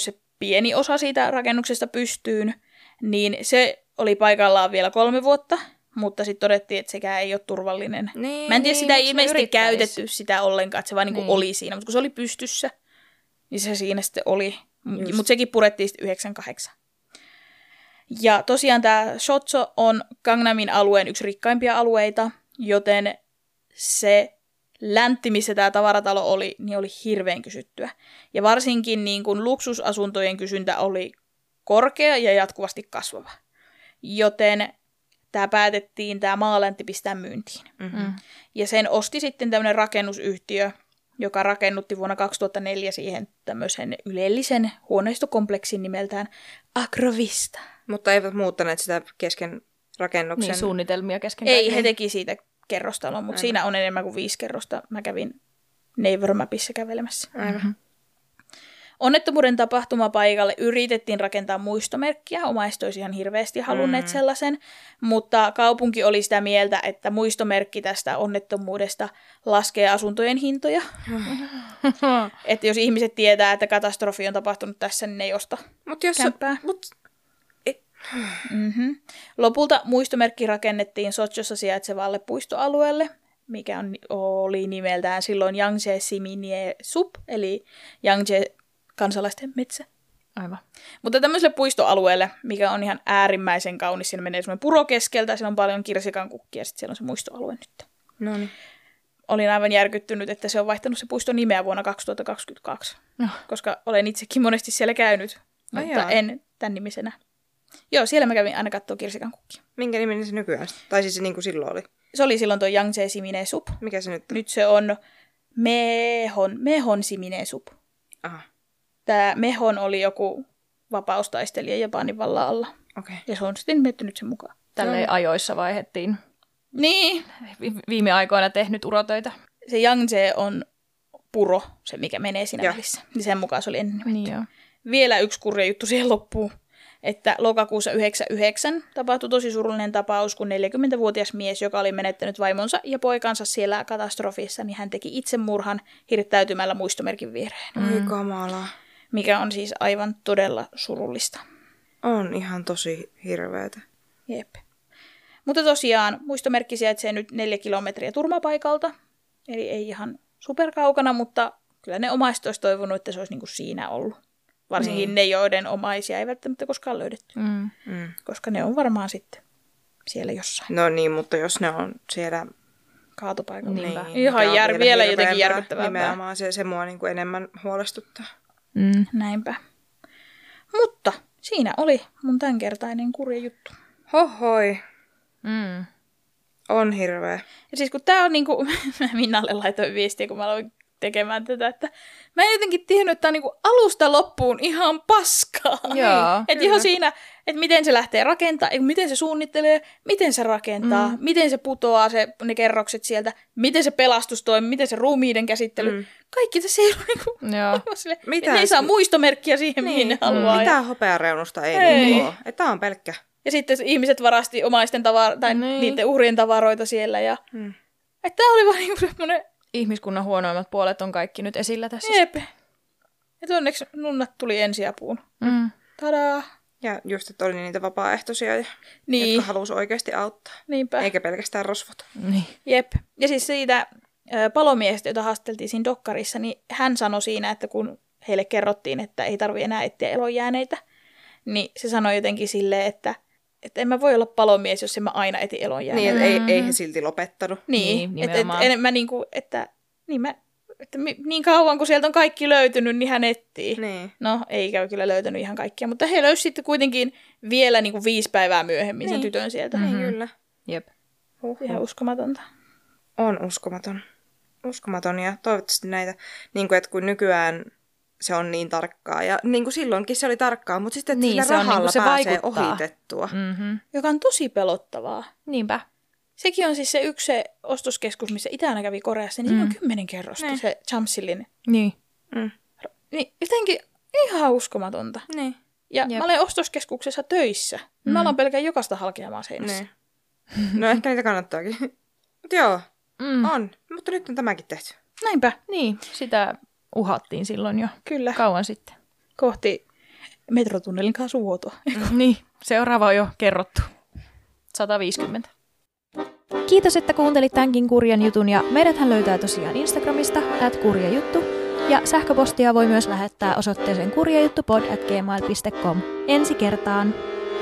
pieni osa siitä rakennuksesta pystyyn, niin se oli paikallaan vielä 3 vuotta, mutta sitten todettiin, että sekään ei ole turvallinen. Niin, Mä en tiedä, sitä ei miksi ilmeisesti yrittäis? käytetty sitä ollenkaan, että se vaan niinku oli siinä, mutta kun se oli pystyssä, niin se siinä sitten oli. Mutta sekin purettiin sitten 98. Ja tosiaan tämä Shotso on Gangnamin alueen yksi rikkaimpia alueita, joten se läntti, missä tämä tavaratalo oli, niin oli hirveän kysyttyä. Ja varsinkin niin kun luksusasuntojen kysyntä oli korkea ja jatkuvasti kasvava. Joten tämä maaläntti pistää myyntiin. Mm-hmm. Ja sen osti sitten tämmöinen rakennusyhtiö, joka rakennutti vuonna 2004 siihen tämmöisen ylellisen huoneistokompleksin nimeltään Agrovista. Mutta eivät muuttaneet sitä kesken rakennuksen. Niin, suunnitelmia kesken. Ei, he teki siitä kerrostalon, mutta siinä on enemmän kuin 5 kerrosta. Mä kävin Neighbor Mapissa kävelemässä. Aivan. Onnettomuuden tapahtumapaikalle yritettiin rakentaa muistomerkkiä. Omaiset olisi ihan hirveästi halunneet sellaisen, mutta kaupunki oli sitä mieltä, että muistomerkki tästä onnettomuudesta laskee asuntojen hintoja. Että jos ihmiset tietää, että katastrofi on tapahtunut tässä, niin ne ei osta kämppää. Lopulta muistomerkki rakennettiin Sochossa sijaitsevalle puistoalueelle, mikä oli nimeltään silloin Yangtze Siminie Sup, eli Yangtze kansalaisten metsä. Aivan. Mutta tämmöiselle puistoalueelle, mikä on ihan äärimmäisen kaunis, siinä menee semmoinen puro keskeltä, siellä on paljon kirsikan kukkia, ja sitten siellä on se muistoalue nyt. Noniin. Olin aivan järkyttynyt, että se on vaihtanut se puiston nimeä vuonna 2022, koska olen itsekin monesti siellä käynyt, mutta en tämän nimisenä. Joo, siellä mä kävin aina katsoa kirsikan kukkia. Minkä niminen se nykyään? Tai siis se niin kuin silloin oli? Se oli silloin tuo Yangtze Simine Sup. Mikä se nyt on? Nyt se on Mehon Simine Sup. Aha. Tämä Mehon oli joku vapaustaistelija Japanin vallan alla. Okei. Ja se on sitten miettinyt sen mukaan. Tälleen ajoissa vaihettiin. Niin. Viime aikoina tehnyt urotöitä. Se Yangtze on puro, se mikä menee siinä välissä. Niin sen mukaan se oli ennen nimetty. Niin joo. Vielä yksi kurja juttu siihen loppuun. Että lokakuussa 1999 tapahtui tosi surullinen tapaus, kun 40-vuotias mies, joka oli menettänyt vaimonsa ja poikansa siellä katastrofissa, niin hän teki itsemurhan hirttäytymällä muistomerkin viereen. Oi kamala. Mikä on siis aivan todella surullista. On ihan tosi hirveetä. Jep. Mutta tosiaan muistomerkki sijaitsee nyt 4 kilometriä turmapaikalta, eli ei ihan superkaukana, mutta kyllä ne omaiset olisi toivonut, että se olisi niin kuin siinä ollut. Varsinkin ne, joiden omaisia ei välttämättä koskaan löydetty, koska ne on varmaan sitten siellä jossain. No niin, mutta jos ne on siellä Kaatopaikalla. Niinpä. Ihan vielä jotenkin järkyttävämpää. Nimenomaan se mua niin kuin enemmän huolestuttaa. Näinpä. Mutta siinä oli mun tämänkertainen kurja juttu. Hohoi. Mm. On hirveä. Ja siis kun tää on niinku, mä Minnalle laitoin viestiä, kun mä aloin tekemään tätä, että mä en jotenkin tiennyt, että tää on niinku alusta loppuun ihan paskaa. Joo, että ihan siinä, että miten se lähtee rakentamaan, miten se suunnittelee, miten se rakentaa, miten se putoaa ne kerrokset sieltä, miten se pelastus toimii, miten se ruumiiden käsittely. Kaikki tässä ei ole niinku, ne ei saa muistomerkkiä siihen, mihin ne haluaa. Mitään hopeareunusta ei ole. Tämä on pelkkä. Ja sitten ihmiset varasti omaisten tai niiden uhrien tavaroita siellä. Ja että tää oli vaan niinku semmoinen. Ihmiskunnan huonoimmat puolet on kaikki nyt esillä tässä. Jep. Että onneksi nunnat tuli ensiapuun. Tadaa. Ja just, että oli niitä vapaaehtoisia, jotka halusi oikeasti auttaa. Niinpä. Eikä pelkästään rosvot. Niin. Jep. Ja siis siitä palomiehestä, jota haasteltiin siinä dokkarissa, niin hän sanoi siinä, että kun heille kerrottiin, että ei tarvitse enää etsiä elonjääneitä, niin se sanoi jotenkin silleen, että en mä voi olla palomies, jos en mä aina eti elonjääneitä. Niin, ei he silti lopettanut. Niin, että niinku, että niin kauan kun sieltä on kaikki löytynyt, niin hän etsii. Niin. No, eikä kyllä löytänyt ihan kaikkia, mutta he löysi sitten kuitenkin vielä niinku 5 päivää myöhemmin sen tytön sieltä. Niin, kyllä. Jep. Ihan uskomatonta. On uskomaton. Uskomaton ja toivottavasti näitä, niin kuin, että kun nykyään se on niin tarkkaa. Ja niin kuin silloinkin se oli tarkkaa, mutta sitten että sillä rahalla niin se pääsee vaikuttaa. ohitettua. Joka on tosi pelottavaa. Niinpä. Sekin on siis se yksi se ostoskeskus, missä Itä-Anna kävi Koreassa, niin siinä on 10 kerrosta, se Chamsillin. Niin. Niin jotenkin ihan uskomatonta. Niin. Ja mä olen ostoskeskuksessa töissä. Mä alan pelkään jokaista halkeamaan seinässä. Niin. No ehkä niitä kannattaakin. Mutta joo, on. Mutta nyt on tämäkin tehty. Näinpä. Niin, sitä uhattiin silloin jo Kyllä. kauan sitten. Kohti Metrotunnelin kaasuvuotoa. Niin, seuraava on jo kerrottu. 150. Kiitos, että kuuntelit tämänkin kurjan jutun ja meidäthän löytää tosiaan Instagramista @kurjajuttu ja sähköpostia voi myös lähettää osoitteeseen kurjajuttupod@gmail.com. Ensi kertaan!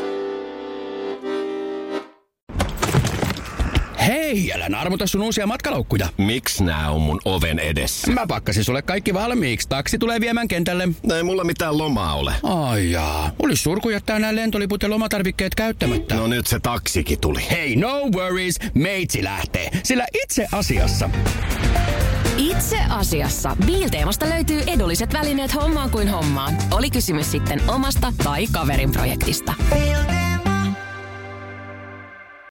Hei, älä narmuta sun uusia matkalaukkuja. Miks nää on mun oven edessä? Mä pakkasin sulle kaikki valmiiksi. Taksi tulee viemään kentälle. Ei mulla mitään lomaa ole. Ai jaa. Olis surku jättää nää lentoliput ja lomatarvikkeet käyttämättä. No nyt se taksikin tuli. Hei, no worries. Meitsi lähtee. Sillä itse asiassa... Itse asiassa Biilteemasta löytyy edulliset välineet hommaan kuin hommaan. Oli kysymys sitten omasta tai kaverin projektista.